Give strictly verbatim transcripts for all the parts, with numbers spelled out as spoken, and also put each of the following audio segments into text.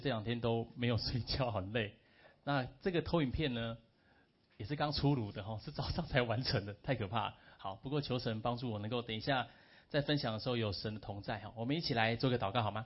这两天都没有睡觉，很累。那这个投影片呢，也是刚出炉的哈，是早上才完成的，太可怕了。好，不过求神帮助我能够等一下在分享的时候有神的同在哈。我们一起来做个祷告好吗？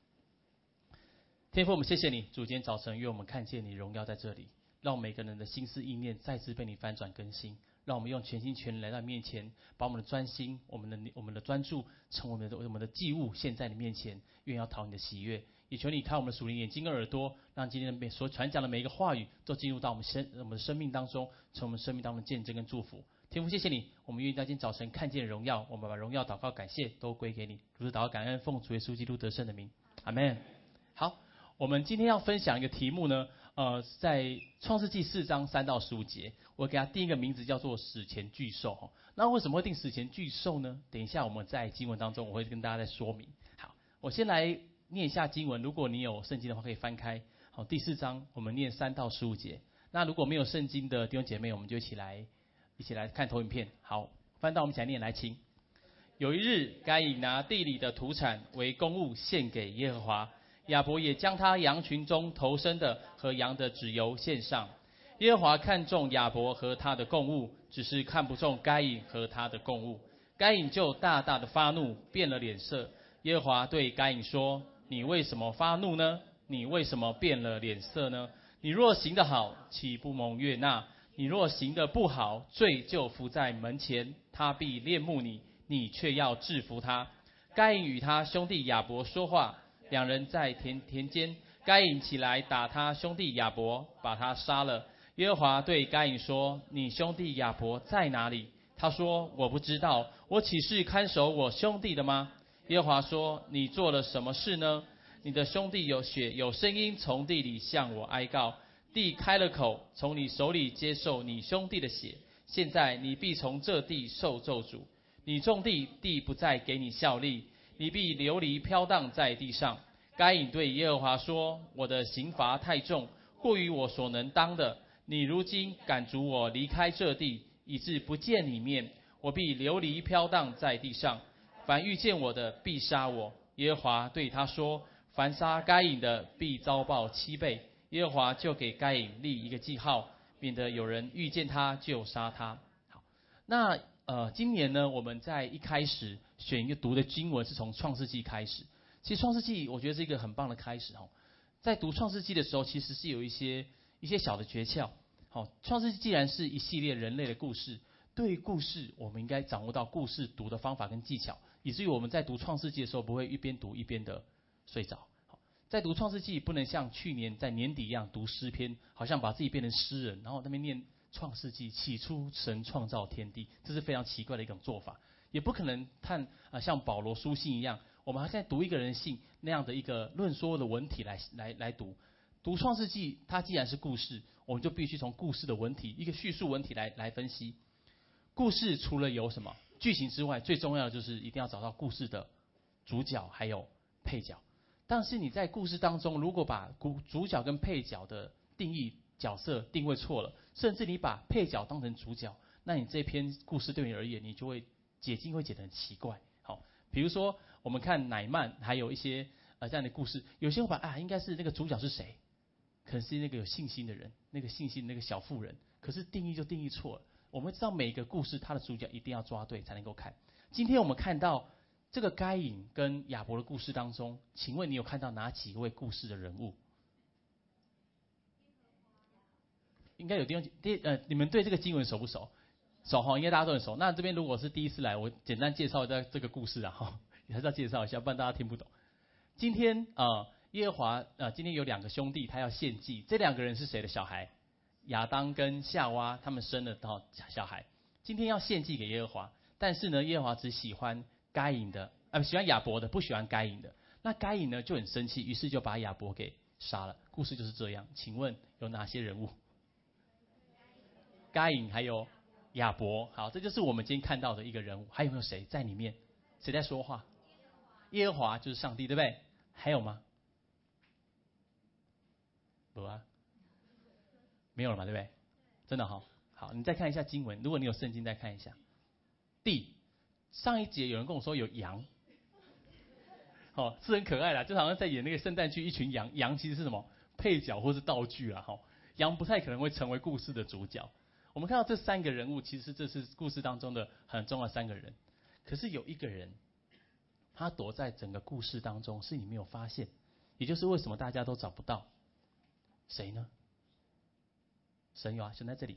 天父，我们谢谢你，主今天早晨愿我们看见你荣耀在这里，让每个人的心思意念再次被你翻转更新。让我们用全心全力来到你面前，把我们的专心、我们的我们的专注，成为我们的我们的祭物，献在你面前，愿要讨你的喜悦。也求你开我们的属灵眼睛跟耳朵，让今天的所传讲的每一个话语，都进入到我们生我们的生命当中，成为我们生命当中的见证跟祝福。天父，谢谢你，我们愿意在今天早晨看见荣耀，我们把荣耀、祷告、感谢都归给你。如此祷告感恩，奉主耶稣基督得胜的名，阿们。好，我们今天要分享一个题目呢。呃，在创世纪四章三到十五节，我给它定一个名字叫做史前巨兽。那为什么会定史前巨兽呢？等一下我们在经文当中我会跟大家再说明。好，我先来念一下经文，如果你有圣经的话可以翻开。好，第四章我们念三到十五节。那如果没有圣经的弟兄姐妹，我们就一起来一起来看投影片。好，翻到我们一起来念，来请。有一日，该隐拿地里的土产为供物献给耶和华。亚伯也将他羊群中头生的和羊的脂油献上。耶和华看中亚伯和他的供物，只是看不中该隐和他的供物。该隐就大大的发怒，变了脸色。耶和华对该隐说：你为什么发怒呢？你为什么变了脸色呢？你若行得好，岂不蒙悦纳？你若行得不好，罪就伏在门前，他必恋慕你，你却要制服他。该隐与他兄弟亚伯说话，两人在田田间，该隐起来打他兄弟亚伯，把他杀了。耶和华对该隐说：你兄弟亚伯在哪里？他说：我不知道，我岂是看守我兄弟的吗？耶和华说：你做了什么事呢？你的兄弟有血，有声音从地里向我哀告，地开了口，从你手里接受你兄弟的血。现在你必从这地受咒诅，你种地，地不再给你效力，你必流离飘荡在地上。该隐对耶和华说：我的刑罚太重，过于我所能当的。你如今赶逐我离开这地，以致不见你面，我必流离飘荡在地上。凡遇见我的，必杀我。耶和华对他说：凡杀该隐的，必遭报七倍。耶和华就给该隐立一个记号，免得有人遇见他就杀他。好，那呃，今年呢，我们在一开始选一个读的经文是从创世纪开始。其实创世纪我觉得是一个很棒的开始哦。在读创世纪的时候，其实是有一些一些小的诀窍。好，创世纪既然是一系列人类的故事，对于故事我们应该掌握到故事读的方法跟技巧，以至于我们在读创世纪的时候不会一边读一边的睡着。好，在读创世纪不能像去年在年底一样读诗篇，好像把自己变成诗人，然后那边念创世纪，起初神创造天地，这是非常奇怪的一种做法。也不可能看啊像保罗书信一样，我们还在读一个人信那样的一个论说的文体来来来读。读创世纪，它既然是故事，我们就必须从故事的文体，一个叙述文体来来分析。故事除了有什么剧情之外，最重要的就是一定要找到故事的主角还有配角。但是你在故事当中，如果把主角跟配角的定义角色定位错了，甚至你把配角当成主角，那你这篇故事对你而言，你就会解经会解得很奇怪。好，比如说我们看乃曼，还有一些呃这样的故事，有些会把啊应该是那个主角是谁，可能是那个有信心的人，那个信心的那个小妇人，可是定义就定义错了。我们知道每个故事它的主角一定要抓对才能够看。今天我们看到这个该隐跟亚伯的故事当中，请问你有看到哪几位故事的人物？应该有地方第呃，你们对这个经文熟不熟？熟哈，应该大家都很熟。那这边如果是第一次来，我简单介绍一下这个故事啊，哈，还是要介绍一下，不然大家听不懂。今天呃，耶和华呃，今天有两个兄弟，他要献祭，这两个人是谁的小孩？亚当跟夏娃他们生了到小孩，今天要献祭给耶和华，但是呢，耶和华只喜欢该隐的，呃，喜欢亚伯的，不喜欢该隐的。那该隐呢就很生气，于是就把亚伯给杀了。故事就是这样。请问有哪些人物？该隐还有亚伯。好，这就是我们今天看到的一个人物。还有没有谁在里面？谁在说话？耶和华就是上帝，对不对？还有吗？有啊。没有了嘛，对不对？真的好，好，你再看一下经文，如果你有圣经，再看一下。地，上一节有人跟我说有羊， 好，是很可爱啦，就好像在演那个圣诞剧，一群羊，羊其实是什么配角或是道具啦，哈，羊不太可能会成为故事的主角。我们看到这三个人物，其实这是故事当中的很重要的三个人，可是有一个人，他躲在整个故事当中，是你没有发现，也就是为什么大家都找不到，谁呢？神有啊，神在这里，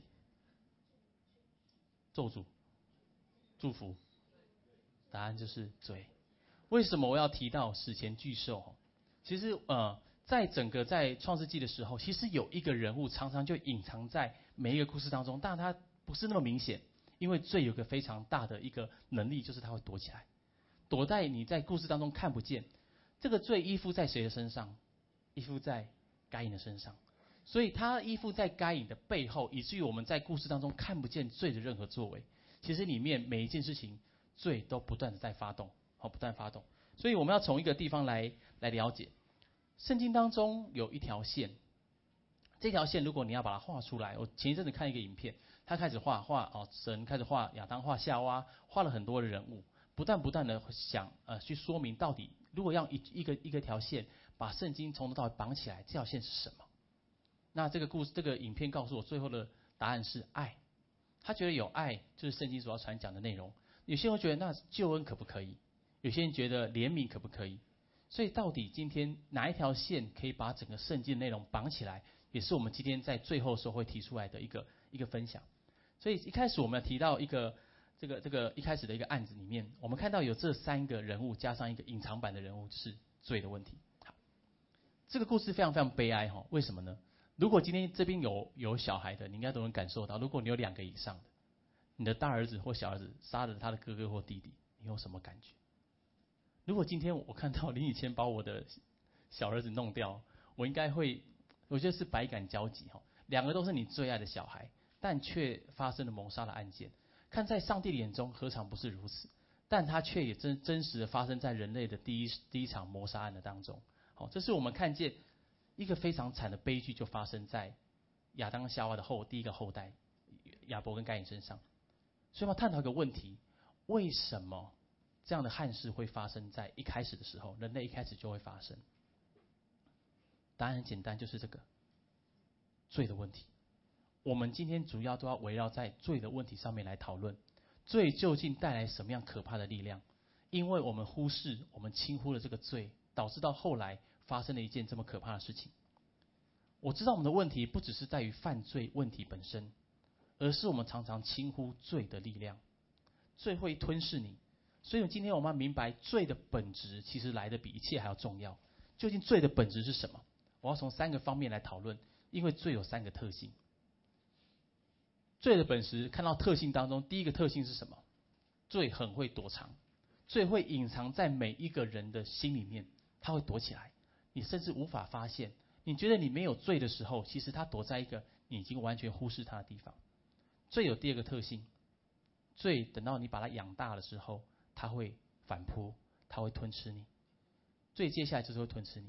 咒诅、祝福，答案就是罪。为什么我要提到史前巨兽？其实呃，在整个在创世纪的时候，其实有一个人物常常就隐藏在每一个故事当中，但他不是那么明显，因为罪有个非常大的一个能力，就是他会躲起来，躲在你在故事当中看不见。这个罪依附在谁的身上？依附在该隐的身上，所以他依附在该隐的背后，以至于我们在故事当中看不见罪的任何作为。其实里面每一件事情，罪都不断的在发动，好，不断发动。所以我们要从一个地方来来了解，圣经当中有一条线，这条线如果你要把它画出来，我前一阵子看一个影片，他开始画画哦，神开始画亚当、画夏娃，画了很多的人物，不断不断的想呃去说明到底如果要一一个一个条线把圣经从头到尾绑起来，这条线是什么？那这个故事这个影片告诉我最后的答案是爱，他觉得有爱就是圣经所要传讲的内容。有些人会觉得那救恩可不可以？有些人觉得怜悯可不可以？所以到底今天哪一条线可以把整个圣经内容绑起来，也是我们今天在最后的时候会提出来的一个一个分享。所以一开始我们提到一个这个这个一开始的一个案子里面，我们看到有这三个人物加上一个隐藏版的人物，就是罪的问题。好，这个故事非常非常悲哀哈，为什么呢？如果今天这边有有小孩的，你应该都能感受到，如果你有两个以上的，你的大儿子或小儿子杀了他的哥哥或弟弟，你有什么感觉？如果今天我看到林以谦把我的小儿子弄掉，我应该会，我觉得是百感交集哈。两个都是你最爱的小孩，但却发生了谋杀的案件。看在上帝的眼中，何尝不是如此？但他却也真真实的发生在人类的第一第一场谋杀案的当中。好，这是我们看见一个非常惨的悲剧，就发生在亚当夏娃的后第一个后代亚伯跟该隐身上。所以我们探讨一个问题：为什么这样的憾事会发生在一开始的时候，人类一开始就会发生？答案很简单，就是这个罪的问题。我们今天主要都要围绕在罪的问题上面来讨论，罪究竟带来什么样可怕的力量？因为我们忽视、我们轻忽了这个罪，导致到后来发生了一件这么可怕的事情。我知道我们的问题不只是在于犯罪问题本身，而是我们常常轻忽罪的力量。罪会吞噬你，所以今天我们要明白罪的本质其实来得比一切还要重要。究竟罪的本质是什么？我要从三个方面来讨论，因为罪有三个特性。罪的本质看到特性当中，第一个特性是什么？罪很会躲藏，罪会隐藏在每一个人的心里面，它会躲起来，你甚至无法发现。你觉得你没有罪的时候，其实它躲在一个你已经完全忽视它的地方。罪有第二个特性，罪等到你把它养大的时候，它会反扑，它会吞吃你。罪接下来就是会吞吃你。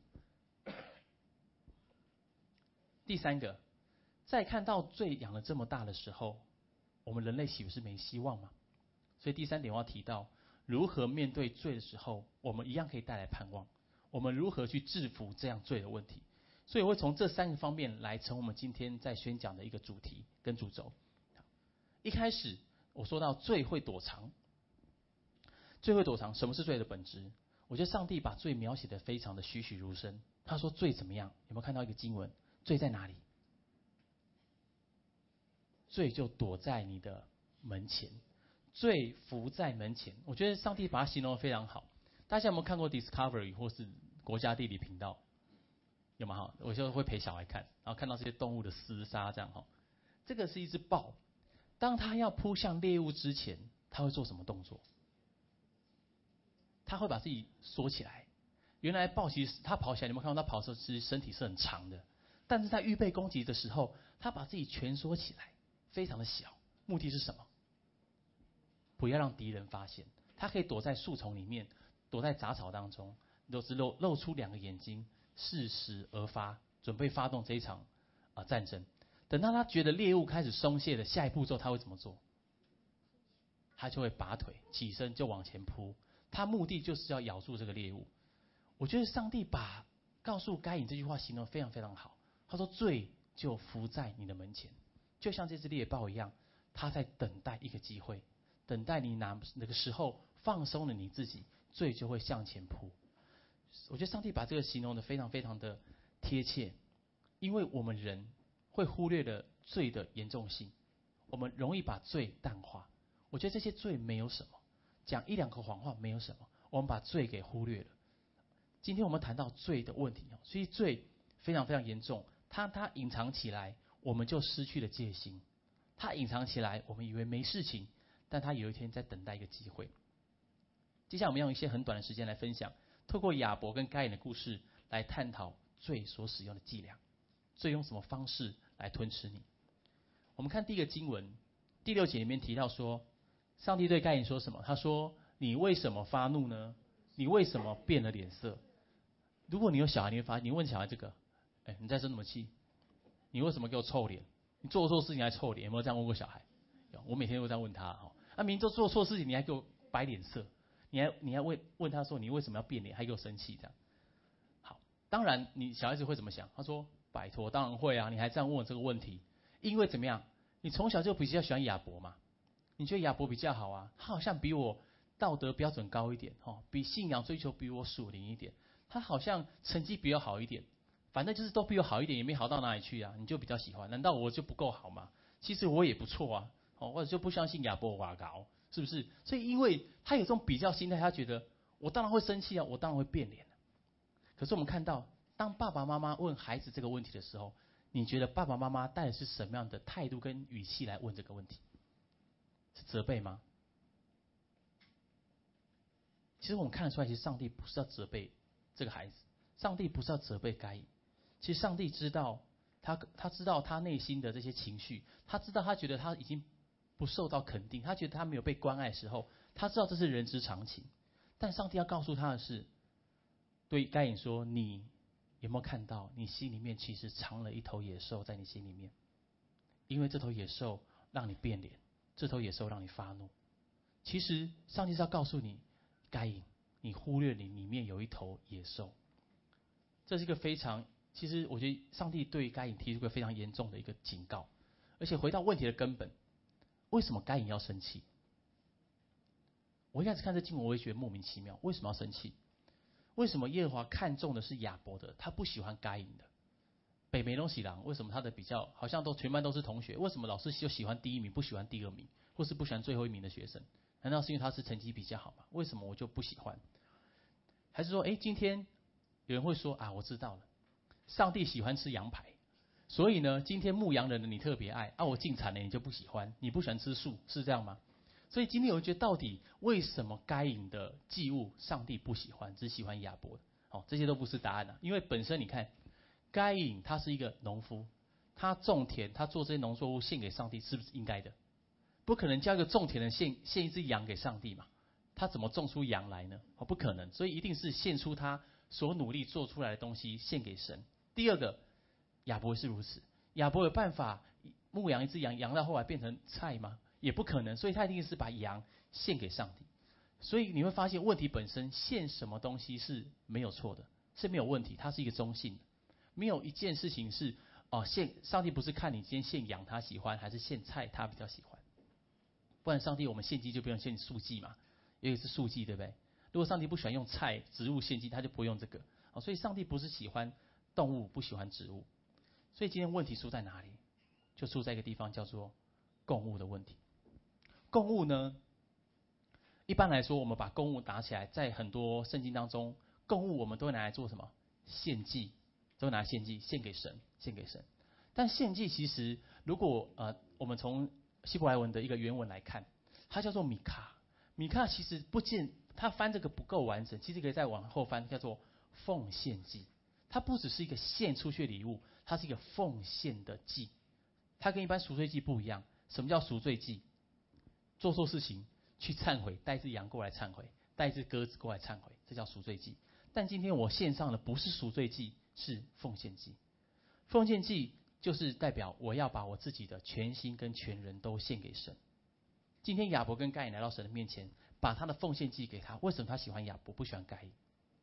第三个，在看到罪养了这么大的时候，我们人类岂不是没希望吗？所以第三点我要提到，如何面对罪的时候，我们一样可以带来盼望。我们如何去制服这样罪的问题？所以我会从这三个方面来成我们今天在宣讲的一个主题跟主轴。一开始我说到罪会躲藏，罪会躲藏，什么是罪的本质？我觉得上帝把罪描写得非常的栩栩如生。他说罪怎么样？有没有看到一个经文？罪在哪里？罪就躲在你的门前，罪伏在门前。我觉得上帝把它形容得非常好。大家有没有看过 Discovery 或是国家地理频道？有吗？哈，我就会陪小孩看，然后看到这些动物的厮杀这样哈。这个是一只豹，当它要扑向猎物之前，它会做什么动作？它会把自己缩起来。原来豹其实它跑起来，你有没有看到它跑的时候，其实身体是很长的，但是在预备攻击的时候，它把自己蜷缩起来，非常的小。目的是什么？不要让敌人发现。它可以躲在树丛里面，躲在杂草当中，都只露露出两个眼睛，适时而发，准备发动这一场啊、呃、战争。等到他觉得猎物开始松懈的下一步骤，他会怎么做？他就会拔腿起身就往前扑。他目的就是要咬住这个猎物。 我觉得上帝把告诉该隐这句话形容得非常非常好。他说：“罪就伏在你的门前，就像这只猎豹一样，他在等待一个机会，等待你哪那个时候放松了你自己，罪就会向前扑。”我觉得上帝把这个形容得非常非常的贴切，因为我们人会忽略了罪的严重性，我们容易把罪淡化。我觉得这些罪没有什么，讲一两个谎话没有什么，我们把罪给忽略了。今天我们谈到罪的问题，所以罪非常非常严重，它它隐藏起来，我们就失去了戒心；它隐藏起来，我们以为没事情，但它有一天在等待一个机会。接下来我们用一些很短的时间来分享，透过亚伯跟该隐的故事来探讨罪所使用的伎俩，罪用什么方式来吞吃你。我们看第一个经文，第六节里面提到说，上帝对该隐说什么？他说：“你为什么发怒呢？你为什么变了脸色？”如果你有小孩，你会发现，你问小孩这个，哎，你在生什么气？你为什么给我臭脸？你做错事情还臭脸？有没有这样问过小孩？有，我每天都这样问他哈。啊，明明就做错事情，你还给我摆脸色，你还你还问问他说你为什么要变脸，还给我生气这样。好，当然你小孩子会怎么想？他说：“拜托，当然会啊，你还这样问我这个问题，因为怎么样？你从小就比较喜欢亚伯嘛，你觉得亚伯比较好啊？他好像比我道德标准高一点，哦，比信仰追求比我属灵一点。他好像成绩比我好一点，反正就是都比我好一点，也没好到哪里去啊，你就比较喜欢？难道我就不够好吗？其实我也不错啊，哦，或者就不相信亚伯瓦高，是不是？所以因为他有这种比较心态，他觉得我当然会生气啊，我当然会变脸。可是我们看到，当爸爸妈妈问孩子这个问题的时候，你觉得爸爸妈妈带的是什么样的态度跟语气来问这个问题？是责备吗？其实我们看得出来，其实上帝不是要责备这个孩子，上帝不是要责备该隐。其实上帝知道他，他知道他内心的这些情绪，他知道他觉得他已经不受到肯定，他觉得他没有被关爱的时候，他知道这是人之常情。但上帝要告诉他的是，对该隐说：“你有没有看到，你心里面其实藏了一头野兽在你心里面？因为这头野兽让你变脸，这头野兽让你发怒。其实上帝是要告诉你，该隐，你忽略你里面有一头野兽。”这是一个非常，其实我觉得上帝对该隐提出一个非常严重的一个警告。而且回到问题的根本，为什么该隐要生气？我一开始看这经文，我也觉得莫名其妙，为什么要生气？为什么耶和华看重的是亚伯的，他不喜欢该隐的？北梅东喜郎为什么他的比较好像都全班都是同学？为什么老师就喜欢第一名，不喜欢第二名，或是不喜欢最后一名的学生？难道是因为他是成绩比较好吗？为什么我就不喜欢？还是说，哎，今天有人会说啊，我知道了，上帝喜欢吃羊排，所以呢，今天牧羊人的你特别爱啊，我进产了你就不喜欢，你不喜欢吃素，是这样吗？所以今天有人觉得，到底为什么该隐的祭物上帝不喜欢，只喜欢亚伯的？哦，这些都不是答案啊，因为本身你看，该隐他是一个农夫，他种田，他做这些农作物献给上帝，是不是应该的？不可能叫一个种田的献献一只羊给上帝嘛？他怎么种出羊来呢？哦，不可能，所以一定是献出他所努力做出来的东西献给神。第二个，亚伯是如此，亚伯有办法牧养一只羊，羊到后来变成菜吗？也不可能，所以他一定是把羊献给上帝。所以你会发现，问题本身献什么东西是没有错的，是没有问题，它是一个中性的。没有一件事情是哦，献上帝不是看你今天献羊他喜欢，还是献菜他比较喜欢。不然上帝我们献祭就不用献素祭嘛，因为是素祭，对不对？如果上帝不喜欢用菜植物献祭，他就不会用这个。哦，所以上帝不是喜欢动物，不喜欢植物。所以今天问题出在哪里？就出在一个地方叫做供物的问题。供物呢，一般来说，我们把供物打起来，在很多圣经当中，供物我们都会拿来做什么？献祭，都拿来献祭，献给神，献给神。但献祭其实，如果呃，我们从希伯来文的一个原文来看，它叫做米卡。米卡其实不见，它翻这个不够完整，其实可以再往后翻，叫做奉献祭。它不只是一个献出去的礼物，它是一个奉献的祭。它跟一般赎罪祭不一样。什么叫赎罪祭？做错事情去忏悔，带一只羊过来忏悔，带一只鸽子过来忏悔，这叫赎罪祭。但今天我献上的不是赎罪祭，是奉献祭。奉献祭就是代表我要把我自己的全心跟全人都献给神。今天亚伯跟该隐来到神的面前，把他的奉献祭给他。为什么他喜欢亚伯，不喜欢该隐？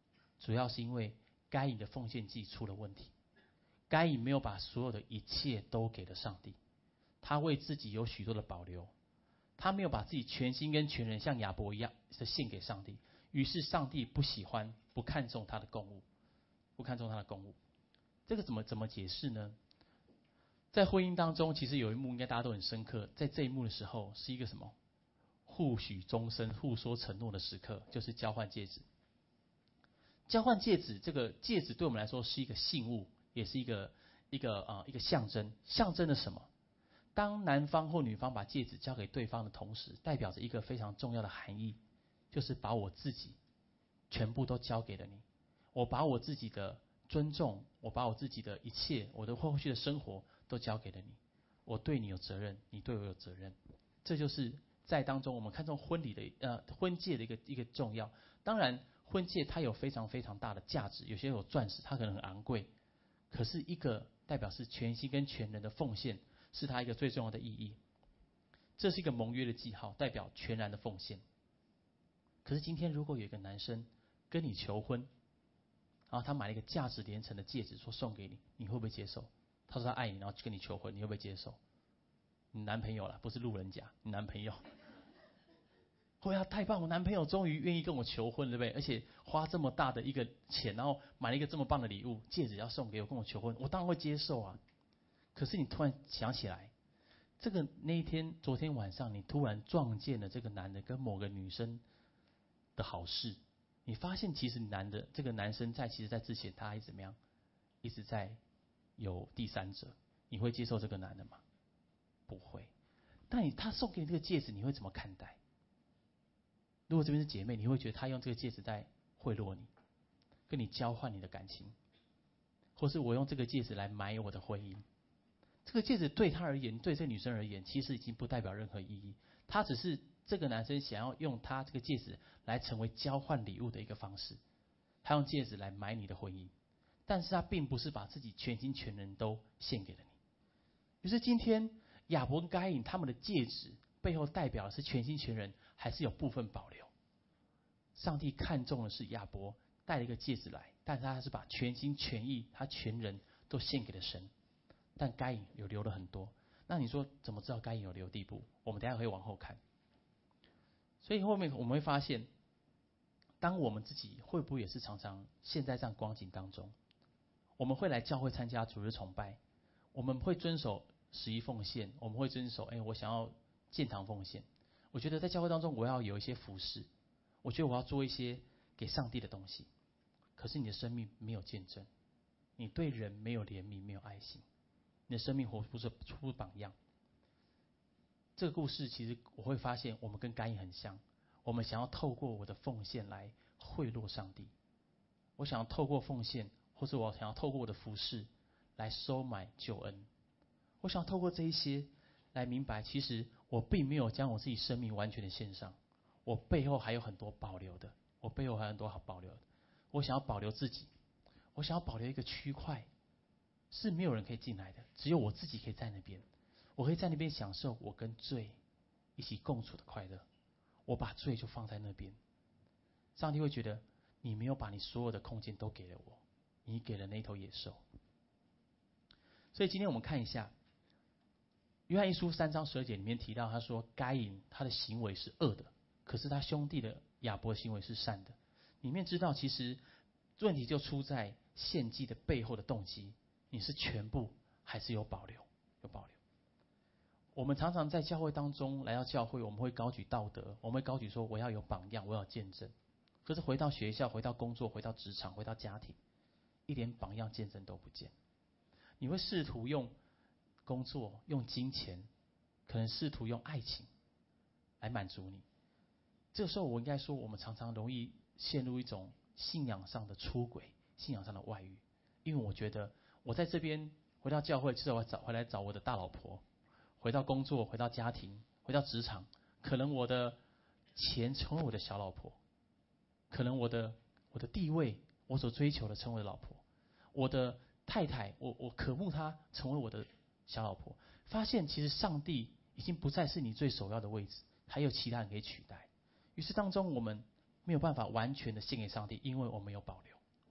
主要是因为该隐的奉献祭出了问题。该隐没有把所有的一切都给了上帝，他为自己有许多的保留，他没有把自己全心跟全人像亚伯一样的献给上帝，于是上帝不喜欢、不看重他的供物，不看重他的供物。这个怎么怎么解释呢？在婚姻当中，其实有一幕应该大家都很深刻，在这一幕的时候是一个什么？互许终身、互说承诺的时刻，就是交换戒指。交换戒指，这个戒指对我们来说是一个信物，也是一个一个啊、呃、一个象征，象征了什么？当男方或女方把戒指交给对方的同时，代表着一个非常重要的含义，就是把我自己全部都交给了你，我把我自己的尊重，我把我自己的一切，我的后续的生活都交给了你，我对你有责任，你对我有责任。这就是在当中我们看重婚礼的呃婚戒的一个一个重要。当然，婚戒它有非常非常大的价值，有些有钻石，它可能很昂贵，可是一个代表是全心跟全人的奉献，是它一个最重要的意义。这是一个盟约的记号，代表全然的奉献。可是今天如果有一个男生跟你求婚，然后他买了一个价值连城的戒指，说送给你，你会不会接受？他说他爱你，然后跟你求婚，你会不会接受？你男朋友啦，不是路人甲，你男朋友。会啊，太棒！我男朋友终于愿意跟我求婚，对不对？而且花这么大的一个钱，然后买了一个这么棒的礼物，戒指要送给我，跟我求婚，我当然会接受啊。可是你突然想起来，这个那一天，昨天晚上，你突然撞见了这个男的跟某个女生的好事，你发现其实男的这个男生在其实在之前他还怎么样，一直在有第三者，你会接受这个男的吗？不会。但你他送给你这个戒指，你会怎么看待？如果这边是姐妹，你会觉得他用这个戒指在贿赂你，跟你交换你的感情，或是我用这个戒指来买我的婚姻。这个戒指对他而言，对这个女生而言，其实已经不代表任何意义。他只是这个男生想要用他这个戒指来成为交换礼物的一个方式，他用戒指来买你的婚姻，但是他并不是把自己全心全人都献给了你。于是今天亚伯跟该隐他们的戒指背后代表的是全心全人，还是有部分保留？上帝看重的是亚伯带了一个戒指来，但是他是把全心全意，他全人都献给了神。但该隐有留了很多，那你说怎么知道该隐有留地步？我们等一下可以往后看。所以后面我们会发现，当我们自己会不会也是常常陷在这样光景当中？我们会来教会参加主日崇拜，我们会遵守十一奉献，我们会遵守，哎，我想要建堂奉献。我觉得在教会当中，我要有一些服事，我觉得我要做一些给上帝的东西。可是你的生命没有见证，你对人没有怜悯，没有爱心。你的生命活不出出榜样。这个故事其实我会发现，我们跟该隐很像。我们想要透过我的奉献来贿赂上帝，我想要透过奉献，或者我想要透过我的服事来收买救恩。我想要透过这一些来明白，其实我并没有将我自己生命完全的献上，我背后还有很多保留的，我背后还有很多好保留的。我想要保留自己，我想要保留一个区块。是没有人可以进来的，只有我自己可以在那边。我可以在那边享受我跟罪一起共处的快乐。我把罪就放在那边，上帝会觉得你没有把你所有的空间都给了我，你给了那头野兽。所以今天我们看一下约翰一书三章十二节里面提到，他说该隐他的行为是恶的，可是他兄弟的亚伯的行为是善的。里面知道其实问题就出在献祭的背后的动机。你是全部还是有保留？有保留。我们常常在教会当中来到教会，我们会高举道德，我们会高举说我要有榜样，我要见证。可是回到学校、回到工作、回到职场、回到家庭，一点榜样见证都不见。你会试图用工作、用金钱，可能试图用爱情来满足你。这个时候我应该说，我们常常容易陷入一种信仰上的出轨、信仰上的外遇，因为我觉得我在这边回到教会，就是我找回来找我的大老婆；回到工作，回到家庭，回到职场，可能我的钱成为我的小老婆，可能我的我的地位，我所追求的成为老婆，我的太太，我我渴慕她成为我的小老婆。发现其实上帝已经不再是你最首要的位置，还有其他人可以取代。于是当中我们没有办法完全的献给上帝，因为我们有保留。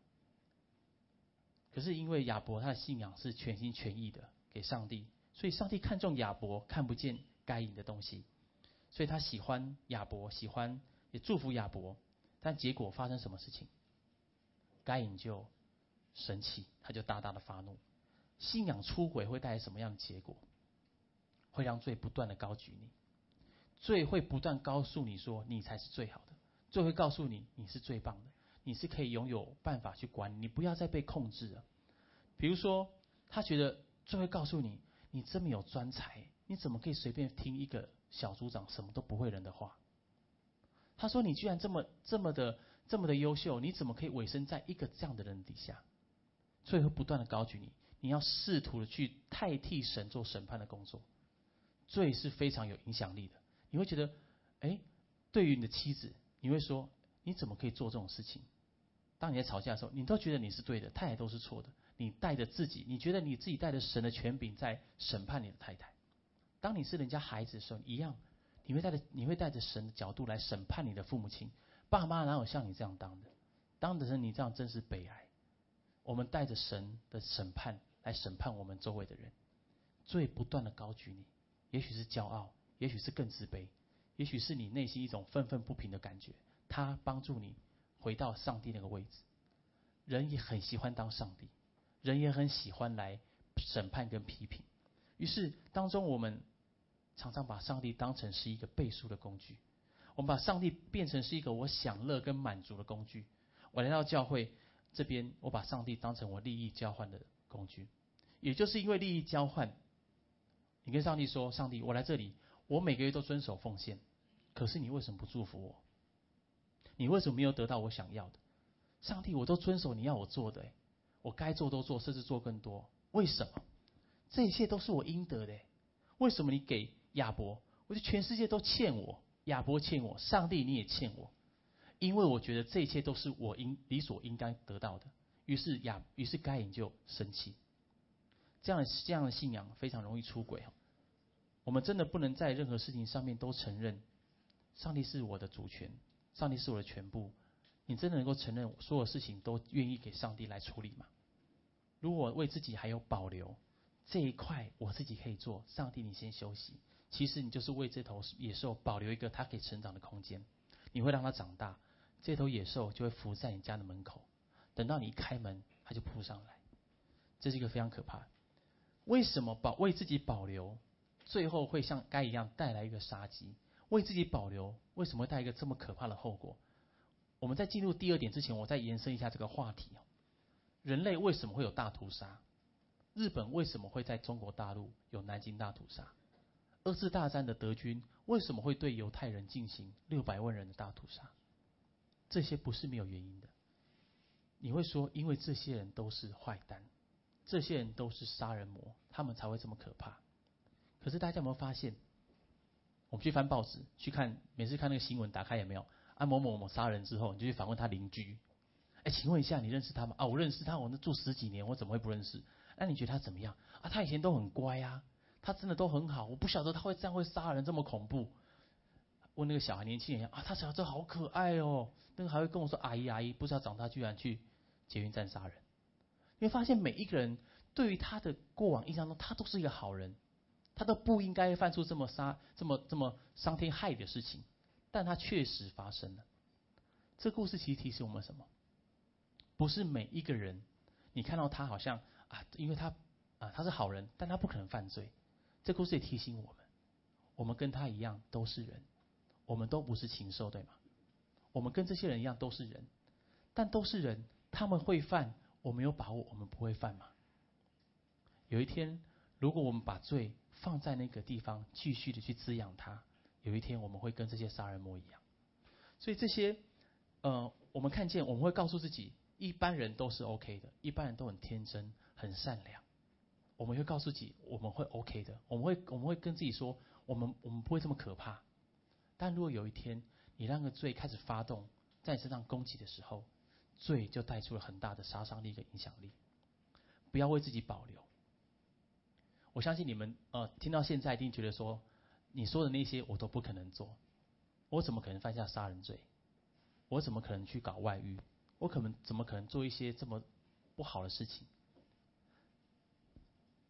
可是因为亚伯他的信仰是全心全意的给上帝，所以上帝看重亚伯，看不见该隐的东西，所以他喜欢亚伯，喜欢也祝福亚伯。但结果发生什么事情？该隐就生气，他就大大的发怒。信仰出轨会带来什么样的结果？会让罪不断的高举你，罪会不断告诉你说你才是最好的，罪会告诉你你是最棒的，你是可以拥有办法去管理，你不要再被控制了。比如说，他觉得罪会告诉你，你这么有专才，你怎么可以随便听一个小组长什么都不会人的话？他说你居然这么这么的这么的优秀，你怎么可以委身在一个这样的人底下？罪会不断的高举你，你要试图的去代替神做审判的工作。罪是非常有影响力的，你会觉得，哎，对于你的妻子，你会说，你怎么可以做这种事情？当你在吵架的时候，你都觉得你是对的，太太都是错的。你带着自己，你觉得你自己带着神的权柄在审判你的太太。当你是人家孩子的时候，一样，你会带着你会带着神的角度来审判你的父母亲。爸妈哪有像你这样当的？当的人你这样真是悲哀。我们带着神的审判来审判我们周围的人，罪不断的高举你，也许是骄傲，也许是更自卑，也许是你内心一种愤愤不平的感觉，他帮助你回到上帝那个位置。人也很喜欢当上帝，人也很喜欢来审判跟批评。于是当中我们常常把上帝当成是一个背书的工具，我们把上帝变成是一个我享乐跟满足的工具。我来到教会这边，我把上帝当成我利益交换的工具。也就是因为利益交换，你跟上帝说，上帝，我来这里，我每个月都遵守奉献，可是你为什么不祝福我？你为什么没有得到我想要的？上帝，我都遵守你要我做的，我该做都做，甚至做更多，为什么？这一切都是我应得的，为什么你给亚伯？我觉得全世界都欠我，亚伯欠我，上帝你也欠我，因为我觉得这一切都是我应理所应该得到的。于是亚，于是该隐就生气。这样的这样的信仰非常容易出轨。我们真的不能在任何事情上面都承认上帝是我的主权，上帝是我的全部。你真的能够承认所有事情都愿意给上帝来处理吗？如果为自己还有保留，这一块我自己可以做，上帝你先休息。其实你就是为这头野兽保留一个它可以成长的空间，你会让它长大，这头野兽就会伏在你家的门口，等到你一开门，它就扑上来。这是一个非常可怕的。为什么保为自己保留，最后会像该一样带来一个杀机？为自己保留，为什么会带一个这么可怕的后果？我们在进入第二点之前，我再延伸一下这个话题。人类为什么会有大屠杀？日本为什么会在中国大陆有南京大屠杀？二次大战的德军为什么会对犹太人进行六百万人的大屠杀？这些不是没有原因的。你会说，因为这些人都是坏蛋，这些人都是杀人魔，他们才会这么可怕。可是大家有没有发现，我们去翻报纸，去看每次看那个新闻，打开有没有啊某某某杀人之后，你就去访问他邻居。哎，请问一下，你认识他吗？啊，我认识他，我那住十几年，我怎么会不认识？那你觉得他怎么样？啊，他以前都很乖啊，他真的都很好，我不晓得他会这样会杀人这么恐怖。问那个小孩年轻人啊，他小时候好可爱哦，那个还会跟我说阿姨阿姨，不知道长大居然去捷运站杀人。你会发现每一个人对于他的过往印象中，他都是一个好人，他都不应该犯出这么杀这么这么伤天害理的事情，但他确实发生了。这故事其实提醒我们什么？不是每一个人，你看到他好像啊，因为他啊他是好人，但他不可能犯罪。这故事也提醒我们，我们跟他一样都是人，我们都不是禽兽，对吗？我们跟这些人一样都是人，但都是人，他们会犯，我们有把握我们不会犯吗？有一天，如果我们把罪放在那个地方，继续的去滋养它，有一天我们会跟这些杀人魔一样。所以这些，呃，我们看见，我们会告诉自己，一般人都是 OK 的，一般人都很天真、很善良。我们会告诉自己，我们会 OK 的，我们会我们会跟自己说，我们我们不会这么可怕。但如果有一天，你让个罪开始发动，在你身上攻击的时候，罪就带出了很大的杀伤力跟影响力。不要为自己保留。我相信你们呃听到现在一定觉得说，你说的那些我都不可能做，我怎么可能犯下杀人罪？我怎么可能去搞外遇？我可能怎么可能做一些这么不好的事情？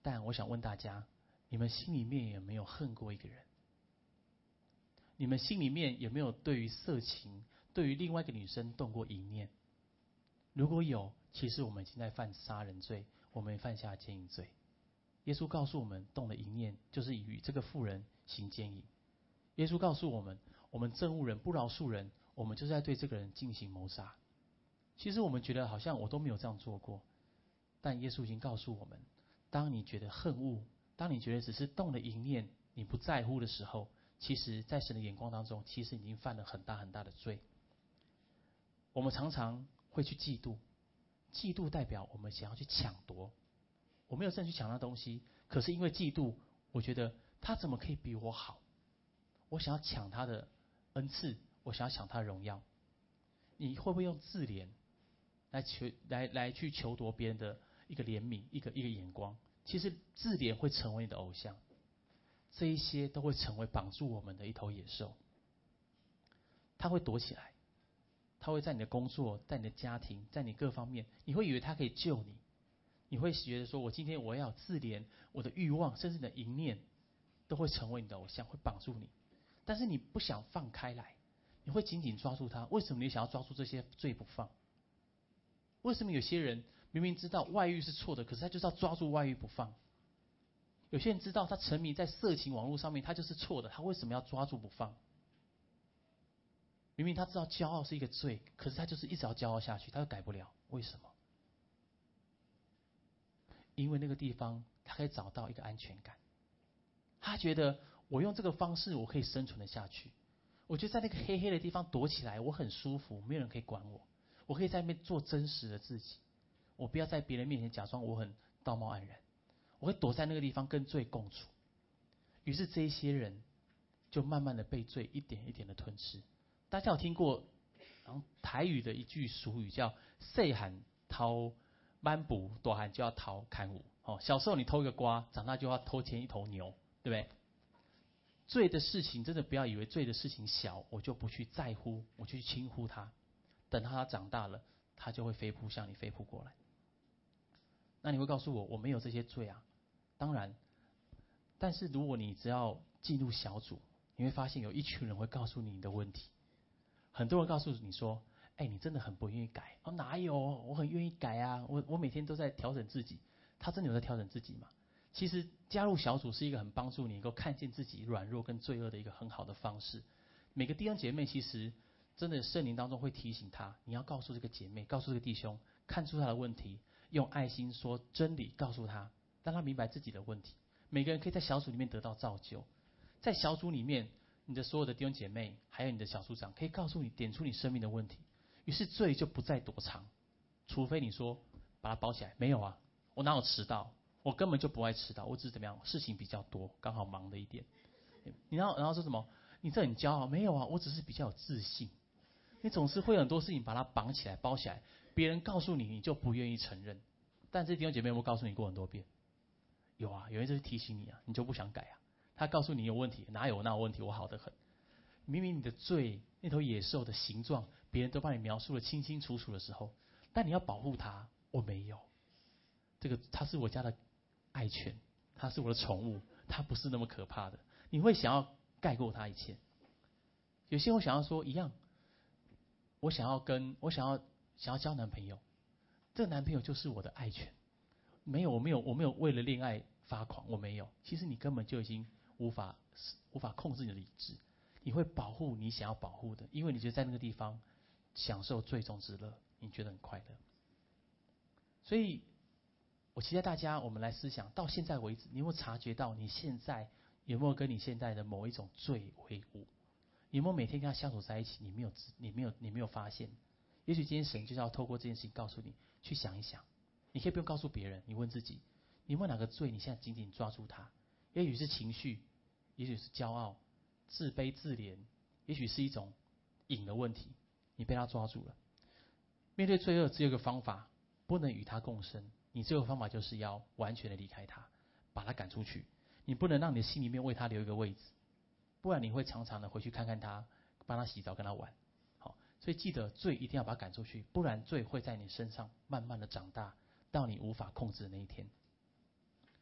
但我想问大家，你们心里面有没有恨过一个人？你们心里面有没有对于色情、对于另外一个女生动过淫念？如果有，其实我们已经在犯杀人罪，我们犯下奸淫罪。耶稣告诉我们，动了淫念就是与这个妇人行奸淫。耶稣告诉我们，我们憎恶人、不饶恕人，我们就是在对这个人进行谋杀。其实我们觉得好像我都没有这样做过，但耶稣已经告诉我们，当你觉得恨恶，当你觉得只是动了淫念，你不在乎的时候，其实在神的眼光当中，其实已经犯了很大很大的罪。我们常常会去嫉妒，嫉妒代表我们想要去抢夺。我没有真的去抢那东西，可是因为嫉妒，我觉得他怎么可以比我好？我想要抢他的恩赐，我想要抢他的荣耀。你会不会用自怜来求来来去求夺别人的一个怜悯，一个一个眼光？其实自怜会成为你的偶像，这一些都会成为绑住我们的一头野兽。他会躲起来，他会在你的工作，在你的家庭，在你各方面，你会以为他可以救你，你会觉得说，我今天我要自怜，我的欲望，甚至你的淫念，都会成为你的偶像，会绑住你。但是你不想放开来，你会紧紧抓住他。为什么你想要抓住这些罪不放？为什么有些人明明知道外遇是错的，可是他就是要抓住外遇不放？有些人知道他沉迷在色情网络上面，他就是错的，他为什么要抓住不放？明明他知道骄傲是一个罪，可是他就是一直要骄傲下去，他又改不了。为什么？因为那个地方他可以找到一个安全感，他觉得我用这个方式我可以生存得下去。我觉得在那个黑黑的地方躲起来，我很舒服，没有人可以管我。我可以在那边做真实的自己，我不要在别人面前假装我很道貌岸然。我会躲在那个地方跟罪共处。于是这一些人就慢慢的被罪一点一点的吞吃。大家有听过台语的一句俗语叫“细汉偷慢步，大汉就要偷砍五”。哦，小时候你偷一个瓜，长大就要偷牵一头牛，对不对？罪的事情真的不要以为罪的事情小，我就不去在乎，我就去轻忽它。等他长大了，他就会飞扑向你飞扑过来。那你会告诉我，我没有这些罪啊？当然，但是如果你只要进入小组，你会发现有一群人会告诉你你的问题。很多人告诉你说：“哎，你真的很不愿意改。”哦，哪有？我很愿意改啊！我我每天都在调整自己。他真的有在调整自己吗？其实加入小组是一个很帮助你能够看见自己软弱跟罪恶的一个很好的方式。每个弟兄姐妹其实真的圣灵当中会提醒他，你要告诉这个姐妹，告诉这个弟兄，看出他的问题，用爱心说真理告诉他，让他明白自己的问题。每个人可以在小组里面得到造就，在小组里面，你的所有的弟兄姐妹，还有你的小组长，可以告诉你点出你生命的问题，于是罪就不再躲藏。除非你说把它包起来，没有啊，我哪有迟到？我根本就不爱迟到，我只是怎么样，事情比较多，刚好忙了一点。你然后然后说什么？你这很骄傲？没有啊，我只是比较有自信。你总是会有很多事情把它绑起来、包起来，别人告诉你，你就不愿意承认。但这弟兄姐妹有没有告诉你过很多遍？有啊，有人就是提醒你啊，你就不想改啊。他告诉你有问题，哪有哪有问题？我好得很。明明你的罪那头野兽的形状，别人都帮你描述的清清楚楚的时候，但你要保护它，我没有。这个它是我家的爱犬，它是我的宠物，它不是那么可怕的。你会想要盖过它一切。有些人会想要说一样，我想要跟我想要想要交男朋友，这个男朋友就是我的爱犬。没有，我没有，我没有为了恋爱发狂，我没有。其实你根本就已经无法无法控制你的理智，你会保护你想要保护的，因为你觉得在那个地方享受最终之乐，你觉得很快乐。所以，我期待大家，我们来思想，到现在为止，你有没有察觉到你现在有没有跟你现在的某一种罪为伍？你有没有每天跟他相处在一起？你没有，你没有，你没有发现？也许今天神就是要透过这件事情告诉你，去想一想。你可以不用告诉别人，你问自己，你有没有哪个罪你现在紧紧抓住它？也许是情绪，也许是骄傲、自卑、自怜，也许是一种瘾的问题，你被他抓住了。面对罪恶，只有一个方法，不能与他共生。你只有方法就是要完全的离开他，把他赶出去。你不能让你的心里面为他留一个位置，不然你会常常的回去看看他，帮他洗澡，跟他玩。好，所以记得罪一定要把他赶出去，不然罪会在你身上慢慢的长大，到你无法控制的那一天。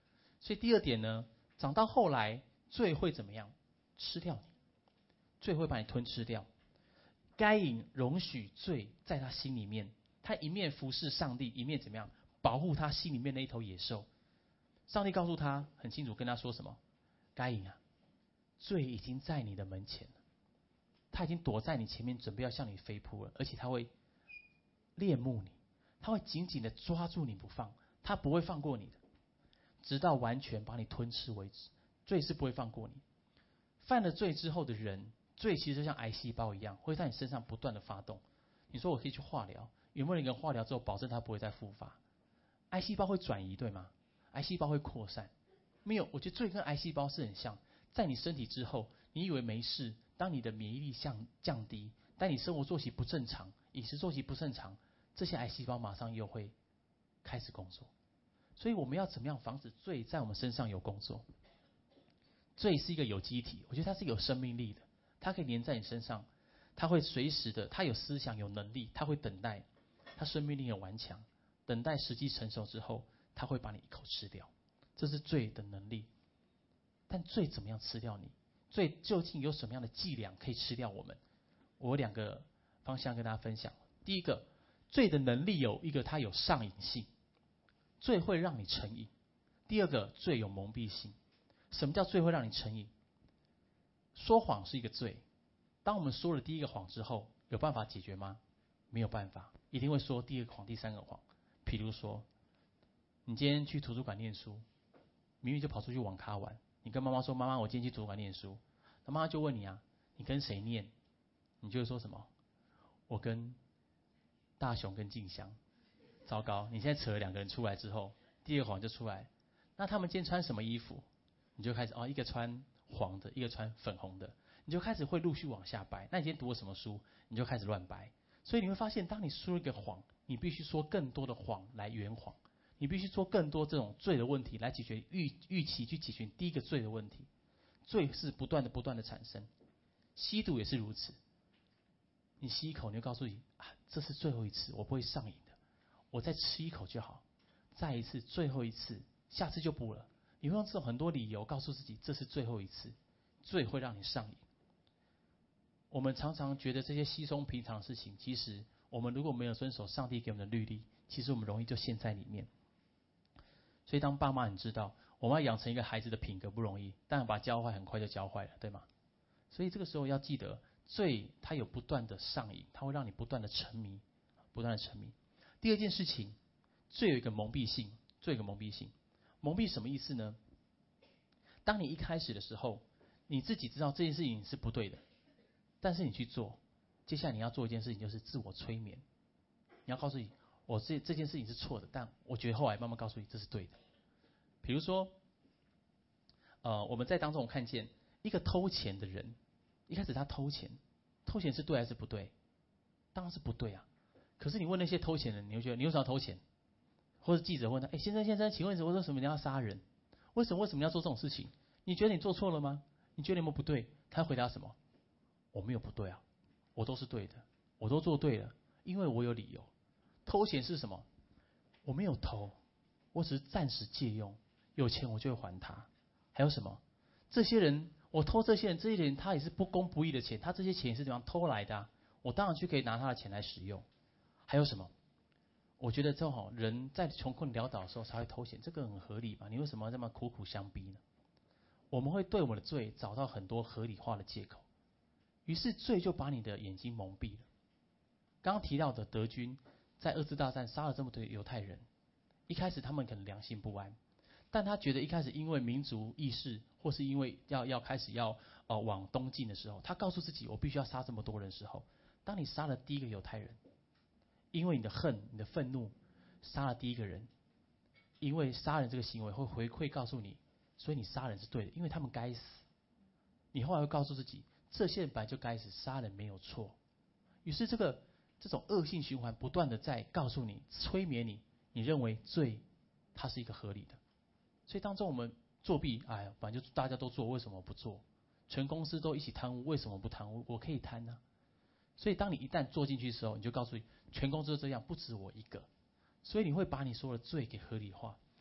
所以第二点呢，长到后来，罪会怎么样？吃掉你，罪会把你吞吃掉。该隐容许罪在他心里面，他一面服侍上帝，一面怎么样保护他心里面的一头野兽。上帝告诉他很清楚，跟他说什么？该隐啊，罪已经在你的门前了，他已经躲在你前面，准备要向你飞扑了，而且他会恋慕你，他会紧紧的抓住你不放，他不会放过你的，直到完全把你吞吃为止。罪是不会放过你。犯了罪之后的人，罪其实就像癌细胞一样，会在你身上不断的发动。你说我可以去化疗，有没有人化疗之后保证他不会再复发？癌细胞会转移，对吗？癌细胞会扩散，没有。我觉得罪跟癌细胞是很像，在你身体之后，你以为没事，当你的免疫力降降低，当你生活作息不正常，饮食作息不正常，这些癌细胞马上又会开始工作。所以我们要怎么样防止罪在我们身上有工作？罪是一个有机体，我觉得它是有生命力的，它可以粘在你身上，它会随时的，它有思想有能力，它会等待，它生命力很顽强，等待时机成熟之后，它会把你一口吃掉，这是罪的能力。但罪怎么样吃掉你？罪究竟有什么样的伎俩可以吃掉我们？我有两个方向跟大家分享。第一个，罪的能力有一个，它有上瘾性，罪会让你成瘾。第二个，罪有蒙蔽性。什么叫罪会让你成瘾？说谎是一个罪，当我们说了第一个谎之后，有办法解决吗？没有办法，一定会说第二个谎、第三个谎。比如说，你今天去图书馆念书，明明就跑出去网咖玩，你跟妈妈说：“妈妈，我今天去图书馆念书。”那妈妈就问你啊：“你跟谁念？”你就会说什么？我跟大雄跟静香。糟糕，你现在扯了两个人出来之后，第二个谎就出来。那他们今天穿什么衣服？你就开始哦，一个穿黄的，一个穿粉红的，你就开始会陆续往下掰。那你今天读了什么书？你就开始乱掰。所以你会发现，当你说一个谎，你必须说更多的谎来圆谎，你必须说更多这种罪的问题来解决预预期去解决第一个罪的问题。罪是不断的不断的产生，吸毒也是如此。你吸一口，你就告诉你啊，这是最后一次，我不会上瘾的，我再吃一口就好，再一次，最后一次，下次就不了。你会用这种很多理由告诉自己，这是最后一次，罪会让你上瘾。我们常常觉得这些稀松平常的事情，其实我们如果没有遵守上帝给我们的律例，其实我们容易就陷在里面。所以当爸妈，你知道我们要养成一个孩子的品格不容易，但把他教坏很快就教坏了，对吗？所以这个时候要记得，罪它有不断的上瘾，它会让你不断的沉迷，不断的沉迷。第二件事情，罪有一个蒙蔽性，罪有一个蒙蔽性。蒙蔽什么意思呢？当你一开始的时候，你自己知道这件事情是不对的，但是你去做，接下来你要做一件事情，就是自我催眠。你要告诉你，我这这件事情是错的，但我觉得后来慢慢告诉你这是对的。比如说，呃，我们在当中看见一个偷钱的人，一开始他偷钱，偷钱是对还是不对？当然是不对啊。可是你问那些偷钱的人，你会觉得你为什么要偷钱？或者记者问他：“哎，先生先生，请问为什么你要杀人？为什么为什么要做这种事情？你觉得你做错了吗？你觉得你有没有不对？”他回答什么？我没有不对啊，我都是对的，我都做对了，因为我有理由。偷钱是什么？我没有偷，我只是暂时借用，有钱我就会还他。还有什么？这些人我偷这些人，这些人他也是不公不义的钱，他这些钱是怎样偷来的、啊？我当然就可以拿他的钱来使用。还有什么？我觉得正好人在穷困潦倒的时候才会偷钱，这个很合理吧？你为什么要这么苦苦相逼呢？我们会对我们的罪找到很多合理化的借口，于是罪就把你的眼睛蒙蔽了。刚刚提到的德军在二次大战杀了这么多犹太人，一开始他们可能良心不安，但他觉得一开始因为民族意识，或是因为要要开始要呃往东进的时候，他告诉自己我必须要杀这么多人的时候，当你杀了第一个犹太人，因为你的恨、你的愤怒，杀了第一个人，因为杀人这个行为会回馈告诉你，所以你杀人是对的，因为他们该死。你后来会告诉自己，这些人本来就该死，杀人没有错。于是这个这种恶性循环不断的在告诉你、催眠你，你认为罪它是一个合理的。所以当中我们作弊，哎呀，反正就大家都做，为什么不做？全公司都一起贪污，为什么不贪污？我可以贪啊。所以当你一旦做进去的时候，你就告诉你，全公司都这样，不止我一个。所以你会把你所有的罪给合理化。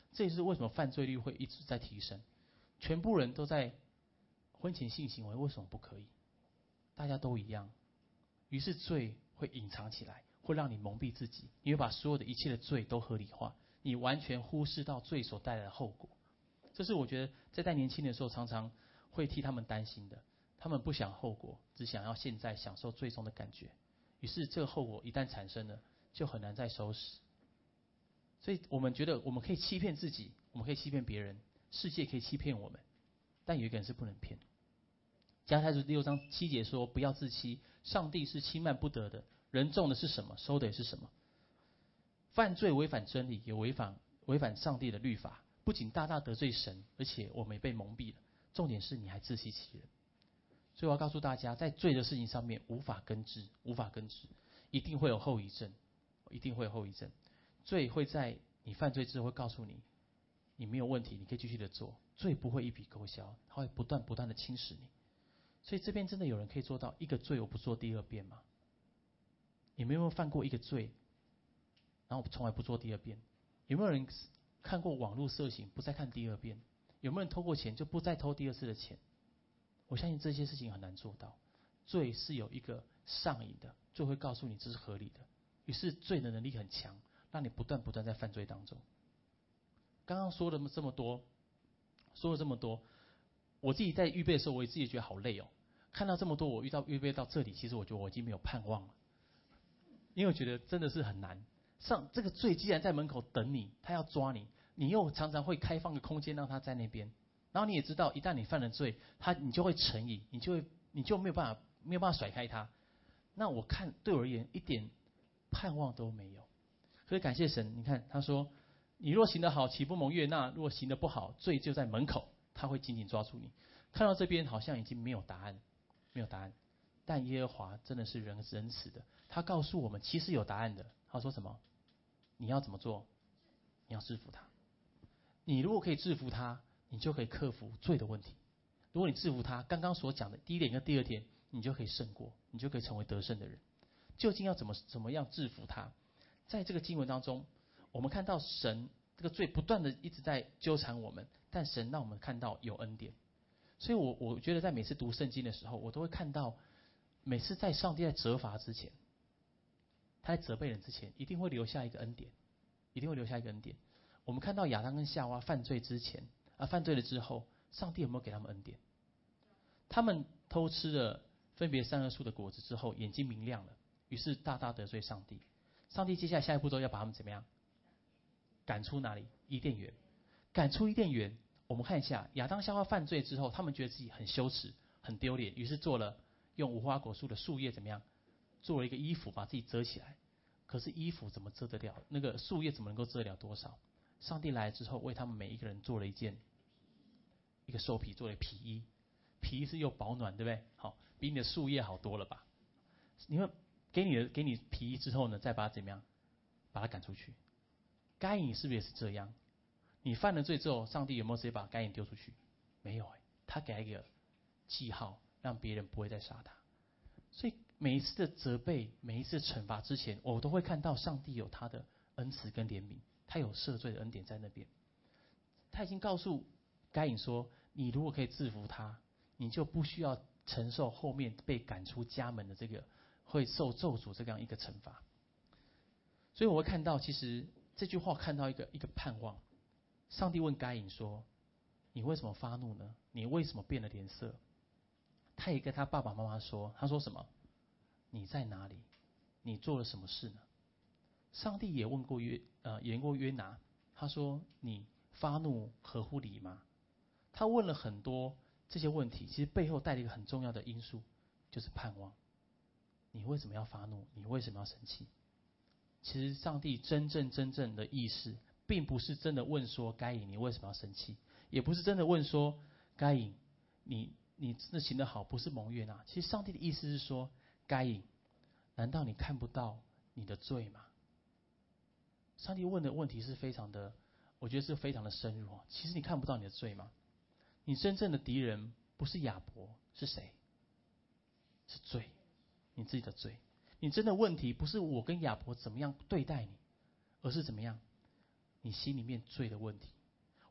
这也是为什么犯罪率会一直在提升。全部人都在婚前性行为，为什么不可以？大家都一样。于是罪会隐藏起来，会让你蒙蔽自己，你会把所有的一切的罪都合理化，你完全忽视到罪所带来的后果。这是我觉得在带年轻的时候常常会替他们担心的。他们不想后果，只想要现在享受最终的感觉。于是这个后果一旦产生了，就很难再收拾。所以我们觉得我们可以欺骗自己，我们可以欺骗别人，世界可以欺骗我们，但有一个人是不能骗。加拉太书第六章七节说：“不要自欺，上帝是欺瞒不得的。人种的是什么，收的也是什么。”犯罪违反真理，也违反违反上帝的律法，不仅大大得罪神，而且我们也被蒙蔽了。重点是你还自欺欺人。所以我要告诉大家，在罪的事情上面无法根治，无法根治，一定会有后遗症，一定会有后遗症。罪会在你犯罪之后会告诉你，你没有问题，你可以继续的做。罪不会一笔勾销，它会不断不断的侵蚀你。所以这边真的有人可以做到一个罪我不做第二遍吗？你们有没有犯过一个罪，然后从来不做第二遍？有没有人看过网络色情不再看第二遍？有没有人偷过钱就不再偷第二次的钱？我相信这些事情很难做到。罪是有一个上瘾的，罪会告诉你这是合理的，于是罪的能力很强，让你不断不断在犯罪当中。刚刚说了这么多，说了这么多，我自己在预备的时候，我也自己觉得好累哦。看到这么多，我遇到预备到这里，其实我觉得我已经没有盼望了，因为我觉得真的是很难。上这个罪既然在门口等你，他要抓你，你又常常会开放个空间让他在那边，然后你也知道，一旦你犯了罪，他你就会成瘾，你就会你就没有办法没有办法甩开他。那我看对我而言一点盼望都没有。可是感谢神，你看他说，你若行得好，岂不蒙悦纳？若行得不好，罪就在门口，他会紧紧抓住你。看到这边好像已经没有答案，没有答案。但耶和华真的是仁仁慈的，他告诉我们其实有答案的。他说什么？你要怎么做？你要制服他。你如果可以制服他，你就可以克服罪的问题。如果你制服他，刚刚所讲的第一点跟第二点，你就可以胜过，你就可以成为得胜的人。究竟要怎么怎么样制服他？在这个经文当中，我们看到神这个罪不断的一直在纠缠我们，但神让我们看到有恩典。所以我我觉得在每次读圣经的时候，我都会看到，每次在上帝在责罚之前，他在责备人之前，一定会留下一个恩典，一定会留下一个恩典。我们看到亚当跟夏娃犯罪之前啊，犯罪了之后，上帝有没有给他们恩典？他们偷吃了分别善恶树的果子之后，眼睛明亮了，于是大大得罪上帝。上帝接下来下一步骤要把他们怎么样？赶出哪里？伊甸园。赶出伊甸园。我们看一下亚当夏娃犯罪之后，他们觉得自己很羞耻、很丢脸，于是做了用无花果树的树叶怎么样？做了一个衣服把自己遮起来。可是衣服怎么遮得了？那个树叶怎么能够遮得了多少？上帝来之后，为他们每一个人做了一件一个兽皮做的皮衣，皮衣是又保暖，对不对？好，比你的树叶好多了吧？你会给你的给你皮衣之后呢，再把它怎么样？把它赶出去。该隐是不是也是这样？你犯了罪之后，上帝有没有直接把该隐丢出去？没有哎、欸，他给一个记号，让别人不会再杀他。所以每一次的责备，每一次惩罚之前，我都会看到上帝有他的恩慈跟怜悯，他有赦罪的恩典在那边。他已经告诉该隐说，你如果可以制服他，你就不需要承受后面被赶出家门的这个会受咒诅这样一个惩罚。所以我会看到，其实这句话看到一个一个盼望。上帝问该隐说：“你为什么发怒呢？你为什么变了脸色？”他也跟他爸爸妈妈说：“他说什么？你在哪里？你做了什么事呢？”上帝也问过约呃，也问过约拿，他说：“你发怒合乎理吗？”他问了很多这些问题，其实背后带了一个很重要的因素，就是盼望。你为什么要发怒？你为什么要生气？其实上帝真正真正的意思，并不是真的问说该隐你为什么要生气，也不是真的问说该隐你你真的行得好，不是蒙悦纳。其实上帝的意思是说，该隐，难道你看不到你的罪吗？上帝问的问题是非常的，我觉得是非常的深入。其实你看不到你的罪吗？你真正的敌人不是亚伯，是谁？是罪，你自己的罪。你真的问题不是我跟亚伯怎么样对待你，而是怎么样你心里面罪的问题。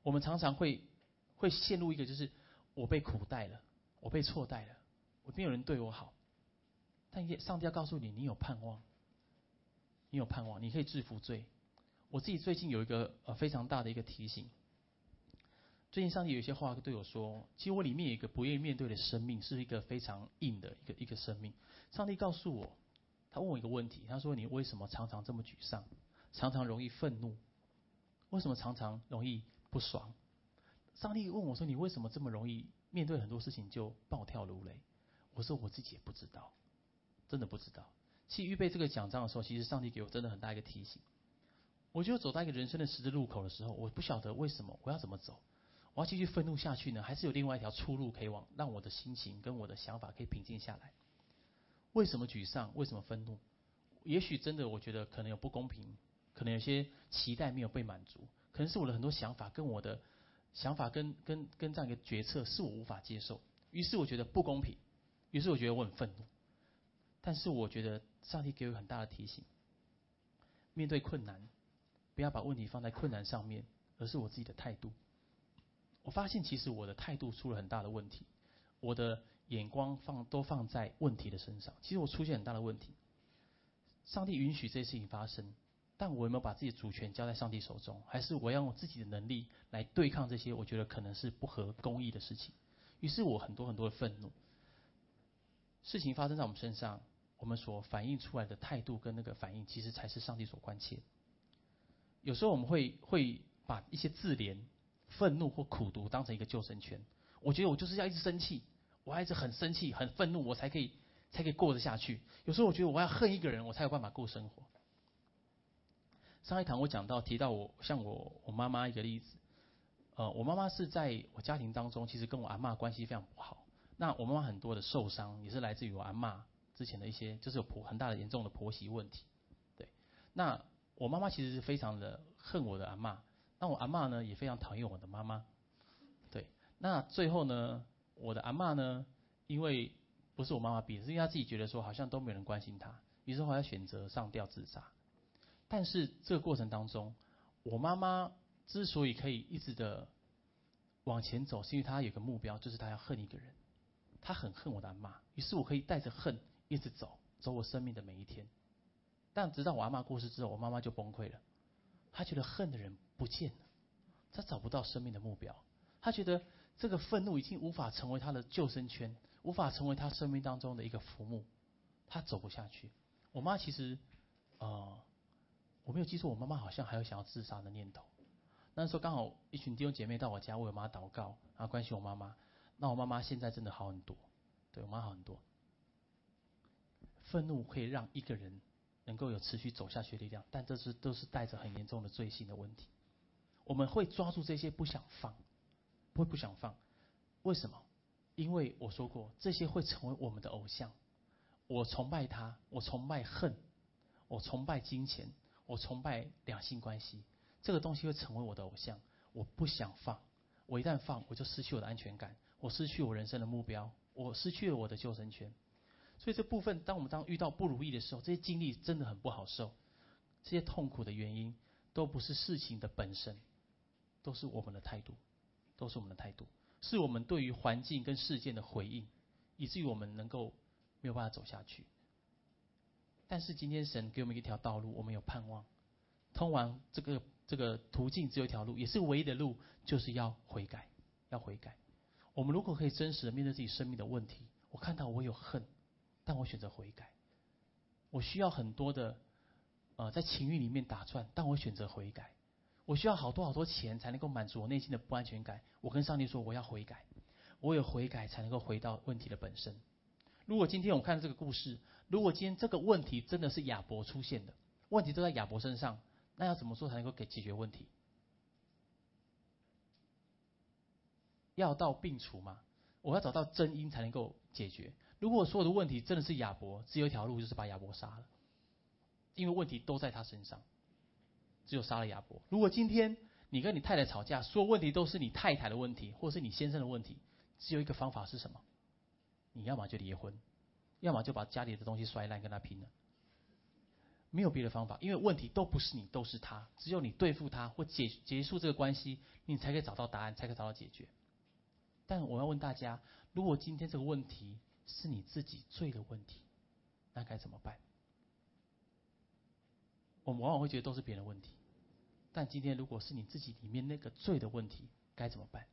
我们常常会会陷入一个就是我被苦待了，我被错待了，我没有人对我好。但上帝要告诉你，你有盼望，你有盼望，你可以制服罪。我自己最近有一个呃非常大的一个提醒。最近上帝有一些话对我说，其实我里面有一个不愿意面对的生命，是一个非常硬的一个一个生命。上帝告诉我，他问我一个问题，他说：“你为什么常常这么沮丧？常常容易愤怒？为什么常常容易不爽？”上帝问我说：“你为什么这么容易面对很多事情就暴跳如雷？”我说：“我自己也不知道，真的不知道。”其实预备这个讲章的时候，其实上帝给我真的很大一个提醒。我就走到一个人生的十字路口的时候，我不晓得为什么我要怎么走。我要继续愤怒下去呢，还是有另外一条出路可以往让我的心情跟我的想法可以平静下来？为什么沮丧？为什么愤怒？也许真的我觉得可能有不公平，可能有些期待没有被满足，可能是我的很多想法跟我的想法跟跟跟这样一个决策是我无法接受，于是我觉得不公平，于是我觉得我很愤怒。但是我觉得上帝给我很大的提醒，面对困难，不要把问题放在困难上面，而是我自己的态度。我发现其实我的态度出了很大的问题，我的眼光放都放在问题的身上，其实我出现很大的问题。上帝允许这些事情发生，但我有没有把自己的主权交在上帝手中？还是我要用自己的能力来对抗这些我觉得可能是不合公义的事情？于是我很多很多的愤怒。事情发生在我们身上，我们所反映出来的态度跟那个反应，其实才是上帝所关切。有时候我们会会把一些自怜、愤怒或苦毒当成一个救生圈。我觉得我就是要一直生气，我要一直很生气、很愤怒，我才可以才可以过得下去。有时候我觉得我要恨一个人，我才有办法过生活。上一堂我讲到提到我像我我妈妈一个例子，呃，我妈妈是在我家庭当中，其实跟我阿嬷关系非常不好。那我妈妈很多的受伤，也是来自于我阿嬷之前的一些，就是有婆很大的严重的婆媳问题。对，那我妈妈其实是非常的恨我的阿嬷，那我阿嬷呢也非常讨厌我的妈妈。对，那最后呢，我的阿嬷呢，因为不是我妈妈逼的，是因为她自己觉得说好像都没有人关心她，于是后来选择上吊自杀。但是这个过程当中，我妈妈之所以可以一直的往前走，是因为她有个目标，就是她要恨一个人。她很恨我的阿嬷，于是我可以带着恨一直走，走我生命的每一天。但直到我阿嬷过世之后，我妈妈就崩溃了。她觉得恨的人不见了，她找不到生命的目标。她觉得这个愤怒已经无法成为她的救生圈，无法成为她生命当中的一个浮木，她走不下去。我妈其实，呃，我没有记错，我妈妈好像还有想要自杀的念头。那时候刚好一群弟兄姐妹到我家为我妈祷告，然后关心我妈妈。那我妈妈现在真的好很多，对我妈好很多。愤怒可以让一个人能够有持续走下去的力量，但这是都是带着很严重的罪性的问题。我们会抓住这些不想放，不会不想放。为什么？因为我说过，这些会成为我们的偶像。我崇拜他，我崇拜恨，我崇拜金钱，我崇拜两性关系，这个东西会成为我的偶像。我不想放，我一旦放，我就失去我的安全感，我失去我人生的目标，我失去了我的救生圈。所以这部分，当我们当遇到不如意的时候，这些经历真的很不好受。这些痛苦的原因，都不是事情的本身，都是我们的态度，都是我们的态度，是我们对于环境跟事件的回应，以至于我们能够没有办法走下去。但是今天神给我们一条道路，我们有盼望。通往这个这个途径只有一条路，也是唯一的路，就是要悔改，要悔改。我们如果可以真实的面对自己生命的问题，我看到我有恨，但我选择悔改。我需要很多的呃在情欲里面打转，但我选择悔改。我需要好多好多钱才能够满足我内心的不安全感，我跟上帝说我要悔改。我有悔改才能够回到问题的本身。如果今天我们看这个故事，如果今天这个问题真的是亚伯出现的，问题都在亚伯身上，那要怎么做才能够给解决问题？药到病除嘛，我要找到真因才能够解决。如果所有的问题真的是亚伯，只有一条路，就是把亚伯杀了，因为问题都在他身上，只有杀了亚伯。如果今天你跟你太太吵架，所有问题都是你太太的问题，或是你先生的问题，只有一个方法是什么？你要么就离婚，要么就把家里的东西摔烂跟他拼了。 没有别的方法，因为问题都不是你，都是他。只有你对付他或结结束这个关系，你才可以找到答案，才可以找到解决。但我要问大家，如果今天这个问题是你自己罪的问题，那该怎么办？我们往往会觉得都是别人的问题，但今天如果是你自己里面那个罪的问题，该怎么办？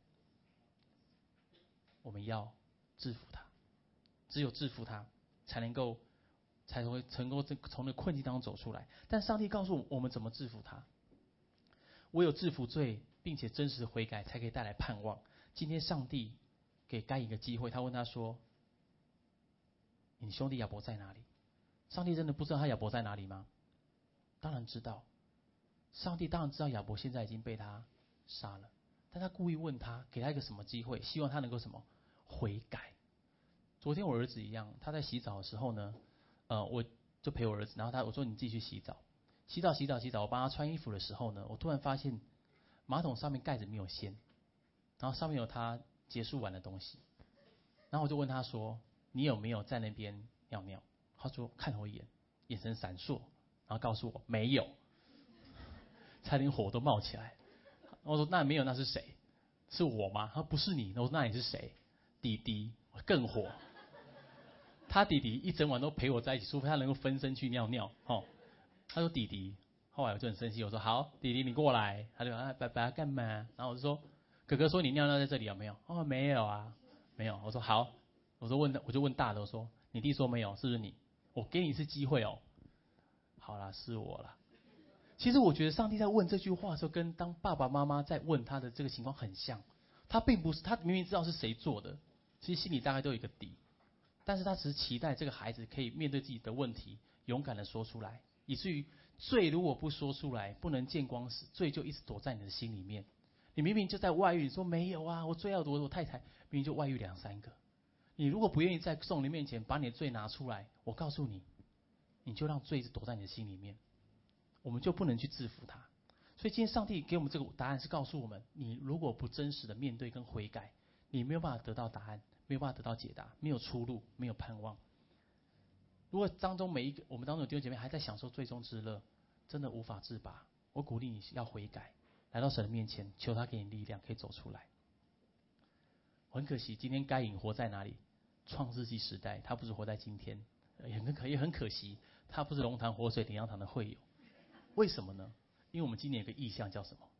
我们要制服它，只有制服它，才能够才会成功从那困境当中走出来。但上帝告诉我们怎么制服它，唯有制服罪，并且真实的悔改，才可以带来盼望。今天上帝给该隐一个机会，他问他说：“你兄弟亚伯在哪里？”上帝真的不知道他亚伯在哪里吗？当然知道，上帝当然知道亚伯现在已经被他杀了，但他故意问他，给他一个什么机会，希望他能够什么悔改。昨天我儿子一样，他在洗澡的时候呢，呃，我就陪我儿子，然后他我说你自己去洗澡，洗澡洗澡洗澡，我帮他穿衣服的时候呢，我突然发现马桶上面盖子没有掀，然后上面有他结束完的东西，然后我就问他说：“你有没有在那边尿尿？”他说看了我一眼，眼神闪烁，然后告诉我没有，差点火都冒起来。我说那没有，那是谁？是我吗？他说不是你。我说那你是谁？弟弟。更火。他弟弟一整晚都陪我在一起，除非他能够分身去尿尿。哦，他说弟弟。后来我就很生气，我说好，弟弟你过来。他就啊爸爸干嘛？然后我就说哥哥说你尿尿在这里有没有？哦没有啊，没有。我说好，我说问我就问大的，我说你弟说没有，是不是你？我给你一次机会哦。好啦，是我啦。其实我觉得上帝在问这句话的时候，跟当爸爸妈妈在问他的这个情况很像。他并不是他明明知道是谁做的，其实心里大概都有一个底，但是他只是期待这个孩子可以面对自己的问题，勇敢的说出来，以至于罪如果不说出来，不能见光时，罪就一直躲在你的心里面。你明明就在外遇，你说没有啊，我罪要躲我太太，明明就外遇两三个。你如果不愿意在众人面前把你的罪拿出来，我告诉你，你就让罪一直躲在你的心里面，我们就不能去制服它。所以今天上帝给我们这个答案是告诉我们，你如果不真实的面对跟悔改，你没有办法得到答案，没有办法得到解答，没有出路，没有盼望。如果当中每一个我们当中有弟兄姐妹还在享受罪中之乐，真的无法自拔，我鼓励你要悔改，来到神的面前，求他给你力量，可以走出来。很可惜，今天该隐活在哪里？创世纪时代，他不是活在今天，也很可也很可惜，他不是龙潭活水灵粮堂的会友。为什么呢？因为我们今年有个意向叫什么？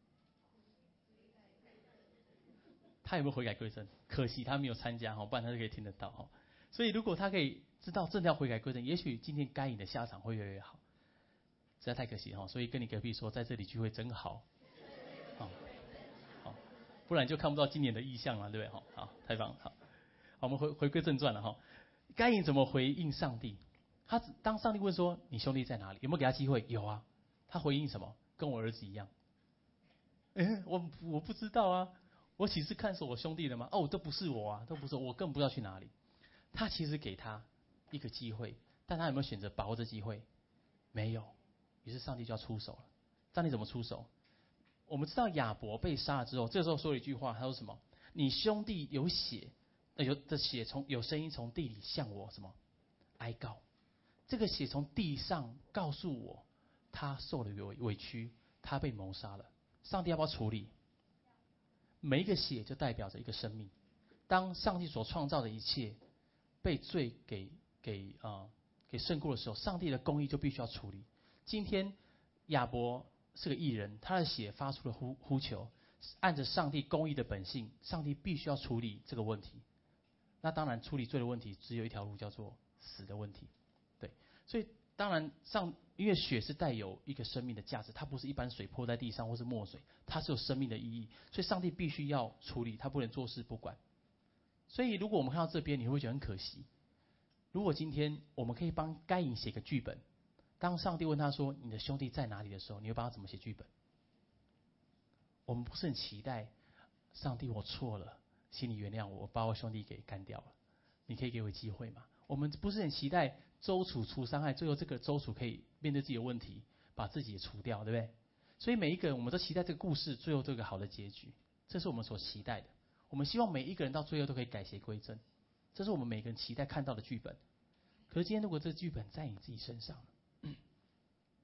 他有没有悔改归正？可惜他没有参加，不然他就可以听得到。所以如果他可以知道正要悔改归正，也许今天该隐的下场会越来越好。实在太可惜，所以跟你隔壁说，在这里聚会真好。好，好，不然就看不到今年的意向了，对不对？好，太棒了。好，我们回回归正传了哈。该隐怎么回应上帝？他当上帝问说：“你兄弟在哪里？”有没有给他机会？有啊。他回应什么？跟我儿子一样。哎，我我不知道啊，我岂是看守我兄弟的吗？哦，都不是我啊，都不是我，我更不知道去哪里。他其实给他一个机会，但他有没有选择把握这机会？没有。于是上帝就要出手了。上帝怎么出手？我们知道亚伯被杀了之后，这时候说了一句话，他说什么？你兄弟有血，有的血从有声音从地里向我什么哀告？这个血从地上告诉我，他受了委委屈，他被谋杀了。上帝要不要处理？每一个血就代表着一个生命。当上帝所创造的一切被罪给给啊、呃、给胜过的时候，上帝的公义就必须要处理。今天亚伯是个义人，他的血发出了呼呼求，按着上帝公义的本性，上帝必须要处理这个问题。那当然，处理罪的问题只有一条路，叫做死的问题。对，所以当然上，因为血是带有一个生命的价值，它不是一般水泼在地上或是墨水，它是有生命的意义，所以上帝必须要处理，他不能坐视不管。所以如果我们看到这边，你会觉得很可惜。如果今天我们可以帮该隐写个剧本，当上帝问他说你的兄弟在哪里的时候，你会帮他怎么写剧本？我们不是很期待上帝我错了，请你原谅我，我把我兄弟给干掉了，你可以给我机会吗？我们不是很期待周楚除伤害，最后这个周楚可以面对自己的问题，把自己也除掉，对不对？所以每一个人我们都期待这个故事最后都有个好的结局，这是我们所期待的。我们希望每一个人到最后都可以改邪归正，这是我们每个人期待看到的剧本。可是今天如果这个剧本在你自己身上，嗯、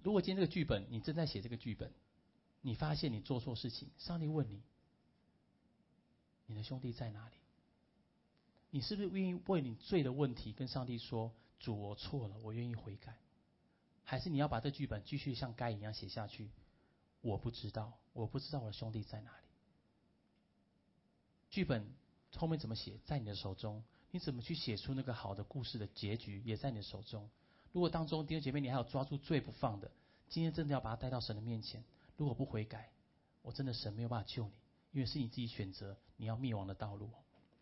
如果今天这个剧本，你正在写这个剧本，你发现你做错事情，上帝问你，你的兄弟在哪里？你是不是愿意为你罪的问题跟上帝说，主，我错了，我愿意悔改？还是你要把这剧本继续像该一样写下去？我不知道，我不知道我的兄弟在哪里。剧本后面怎么写，在你的手中。你怎么去写出那个好的故事的结局，也在你的手中。如果当中弟兄姐妹你还有抓住罪不放的，今天真的要把它带到神的面前。如果不悔改，我真的神没有办法救你，因为是你自己选择你要灭亡的道路。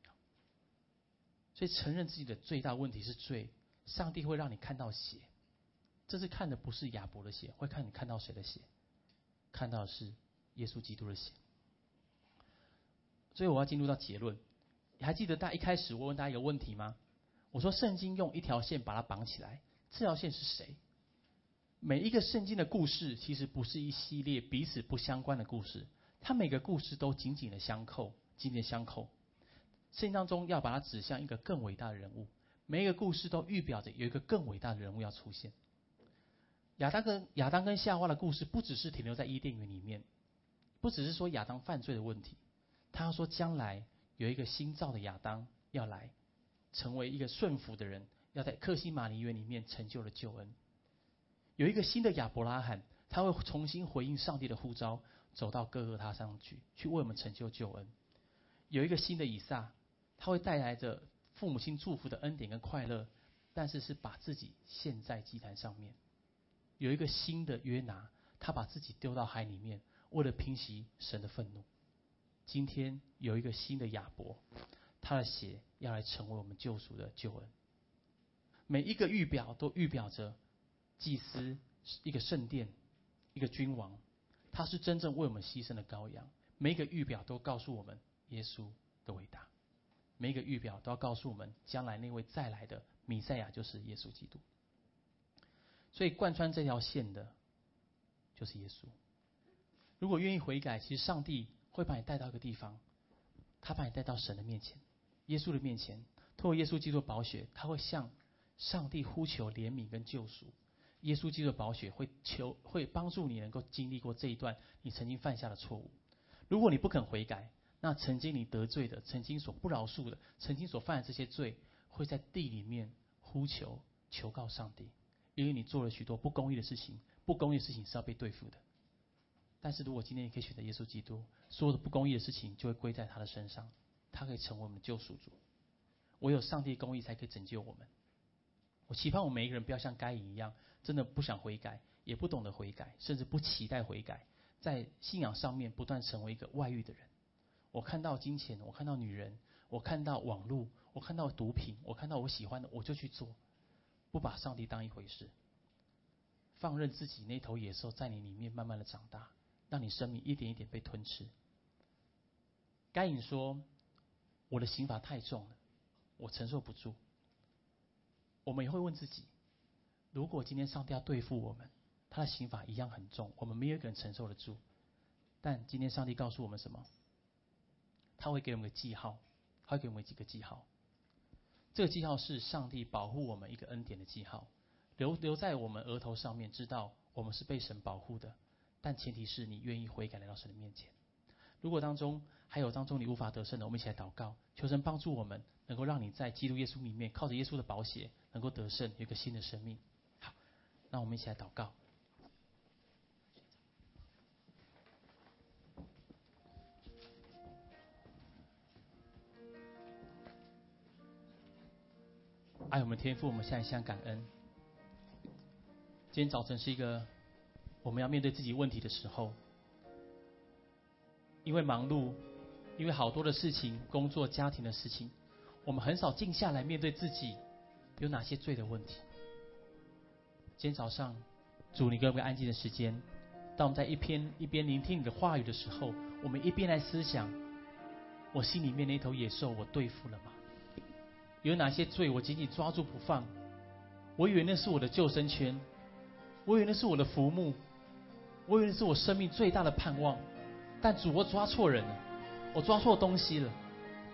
所以承认自己的最大问题是罪，上帝会让你看到血。这次看的不是亚伯的血，会看你看到谁的血？看到的是耶稣基督的血。所以我要进入到结论。你还记得大家一开始我问大家一个问题吗？我说圣经用一条线把它绑起来，这条线是谁？每一个圣经的故事其实不是一系列彼此不相关的故事，它每个故事都紧紧的相扣，紧紧的相扣。圣经当中要把它指向一个更伟大的人物，每一个故事都预表着有一个更伟大的人物要出现。亚当跟亚当跟夏娃的故事不只是停留在伊甸园里面，不只是说亚当犯罪的问题，他要说将来有一个新造的亚当要来，成为一个顺服的人，要在克西马尼园里面成就了救恩。有一个新的亚伯拉罕，他会重新回应上帝的呼召，走到各个他上去，去为我们成就救恩。有一个新的以撒，他会带来着父母亲祝福的恩典跟快乐，但是是把自己献在祭坛上面。有一个新的约拿，他把自己丢到海里面，为了平息神的愤怒。今天有一个新的亚伯，他的血要来成为我们救赎的救恩。每一个预表都预表着祭司，一个圣殿，一个君王，他是真正为我们牺牲的羔羊。每一个预表都告诉我们耶稣的伟大，每一个预表都要告诉我们将来那位再来的弥赛亚就是耶稣基督。所以贯穿这条线的就是耶稣。如果愿意悔改，其实上帝会把你带到一个地方，他把你带到神的面前，耶稣的面前，透过耶稣基督的宝血，他会向上帝呼求怜悯跟救赎。耶稣基督的宝血会求会帮助你能够经历过这一段你曾经犯下的错误。如果你不肯悔改，那曾经你得罪的，曾经所不饶恕的，曾经所犯的这些罪，会在地里面呼求求告上帝，因为你做了许多不公义的事情，不公义的事情是要被对付的。但是如果今天你可以选择耶稣基督，所有的不公义的事情就会归在他的身上，他可以成为我们的救赎主。唯有上帝公义才可以拯救我们。我期盼我们每一个人不要像该隐一样，真的不想悔改，也不懂得悔改，甚至不期待悔改，在信仰上面不断成为一个外遇的人。我看到金钱，我看到女人，我看到网络，我看到毒品，我看到我喜欢的我就去做，不把上帝当一回事，放任自己那头野兽在你里面慢慢的长大，让你生命一点一点被吞吃。该隐说，我的刑罚太重了，我承受不住。我们也会问自己，如果今天上帝要对付我们，他的刑罚一样很重，我们没有一个人承受得住。但今天上帝告诉我们什么？他会给我们个记号，他会给我们几个记号。这个记号是上帝保护我们一个恩典的记号，留留在我们额头上面，知道我们是被神保护的。但前提是你愿意悔改来到神的面前。如果当中还有当中你无法得胜的，我们一起来祷告，求神帮助我们，能够让你在基督耶稣里面，靠着耶稣的宝血，能够得胜，有一个新的生命。好，那我们一起来祷告。爱我们天父，我们现在向感恩。今天早晨是一个我们要面对自己问题的时候，因为忙碌，因为好多的事情，工作、家庭的事情，我们很少静下来面对自己有哪些罪的问题。今天早上，主，你给我们个安静的时间，当我们在一边一边聆听你的话语的时候，我们一边来思想，我心里面那头野兽我对付了吗？有哪些罪我紧紧抓住不放？我以为那是我的救生圈，我以为那是我的浮木，我以为那是我生命最大的盼望。但主，我抓错人了，我抓错东西了。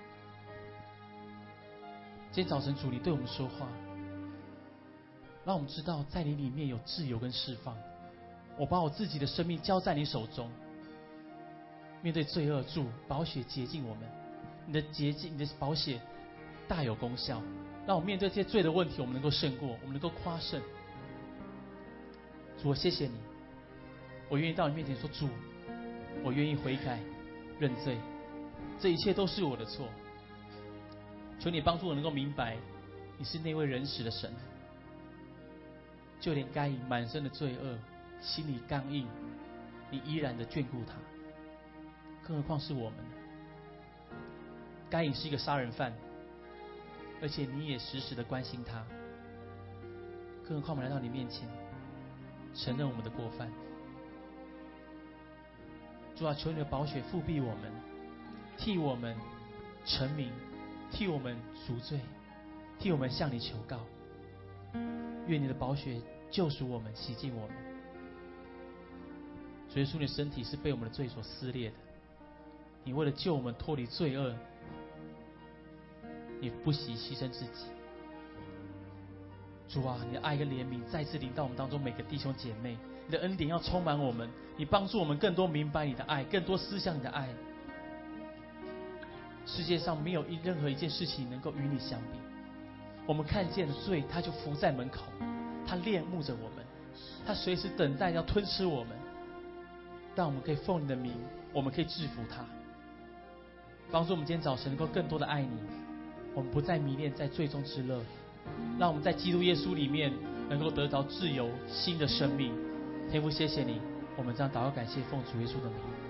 今天早晨，主，你对我们说话，让我们知道在你里面有自由跟释放， 我把我自己的生命交在你手中。面对罪恶，主宝血洁净我们，你的洁净，你的宝血大有功效，让我面对这些罪的问题，我们能够胜过，我们能够夸胜。主，我谢谢你，我愿意到你面前说，主，我愿意悔改认罪，这一切都是我的错。求你帮助我能够明白，你是那位仁慈的神。就连该隐满身的罪恶，心里刚硬，你依然的眷顾他，更何况是我们呢？该隐是一个杀人犯，而且你也时时的关心他，更何况我们来到你面前，承认我们的过犯。主啊，求你的宝血复庇我们，替我们成名，替我们赎罪，替我们向你求告。愿你的宝血救赎我们，洗净我们。主耶稣，你的身体是被我们的罪所撕裂的，你为了救我们脱离罪恶，你不惜牺牲自己。主啊，你的爱跟怜悯再次临到我们当中每个弟兄姐妹，你的恩典要充满我们，你帮助我们更多明白你的爱，更多思想你的爱。世界上没有一任何一件事情能够与你相比。我们看见的罪，它就伏在门口，它恋慕着我们，它随时等待要吞吃我们。但我们可以奉你的名，我们可以制服它，帮助我们今天早晨能够更多的爱你。我们不再迷恋在罪中之乐，让我们在基督耶稣里面能够得到自由新的生命。天父，谢谢你，我们这样祷告感谢，奉主耶稣的名。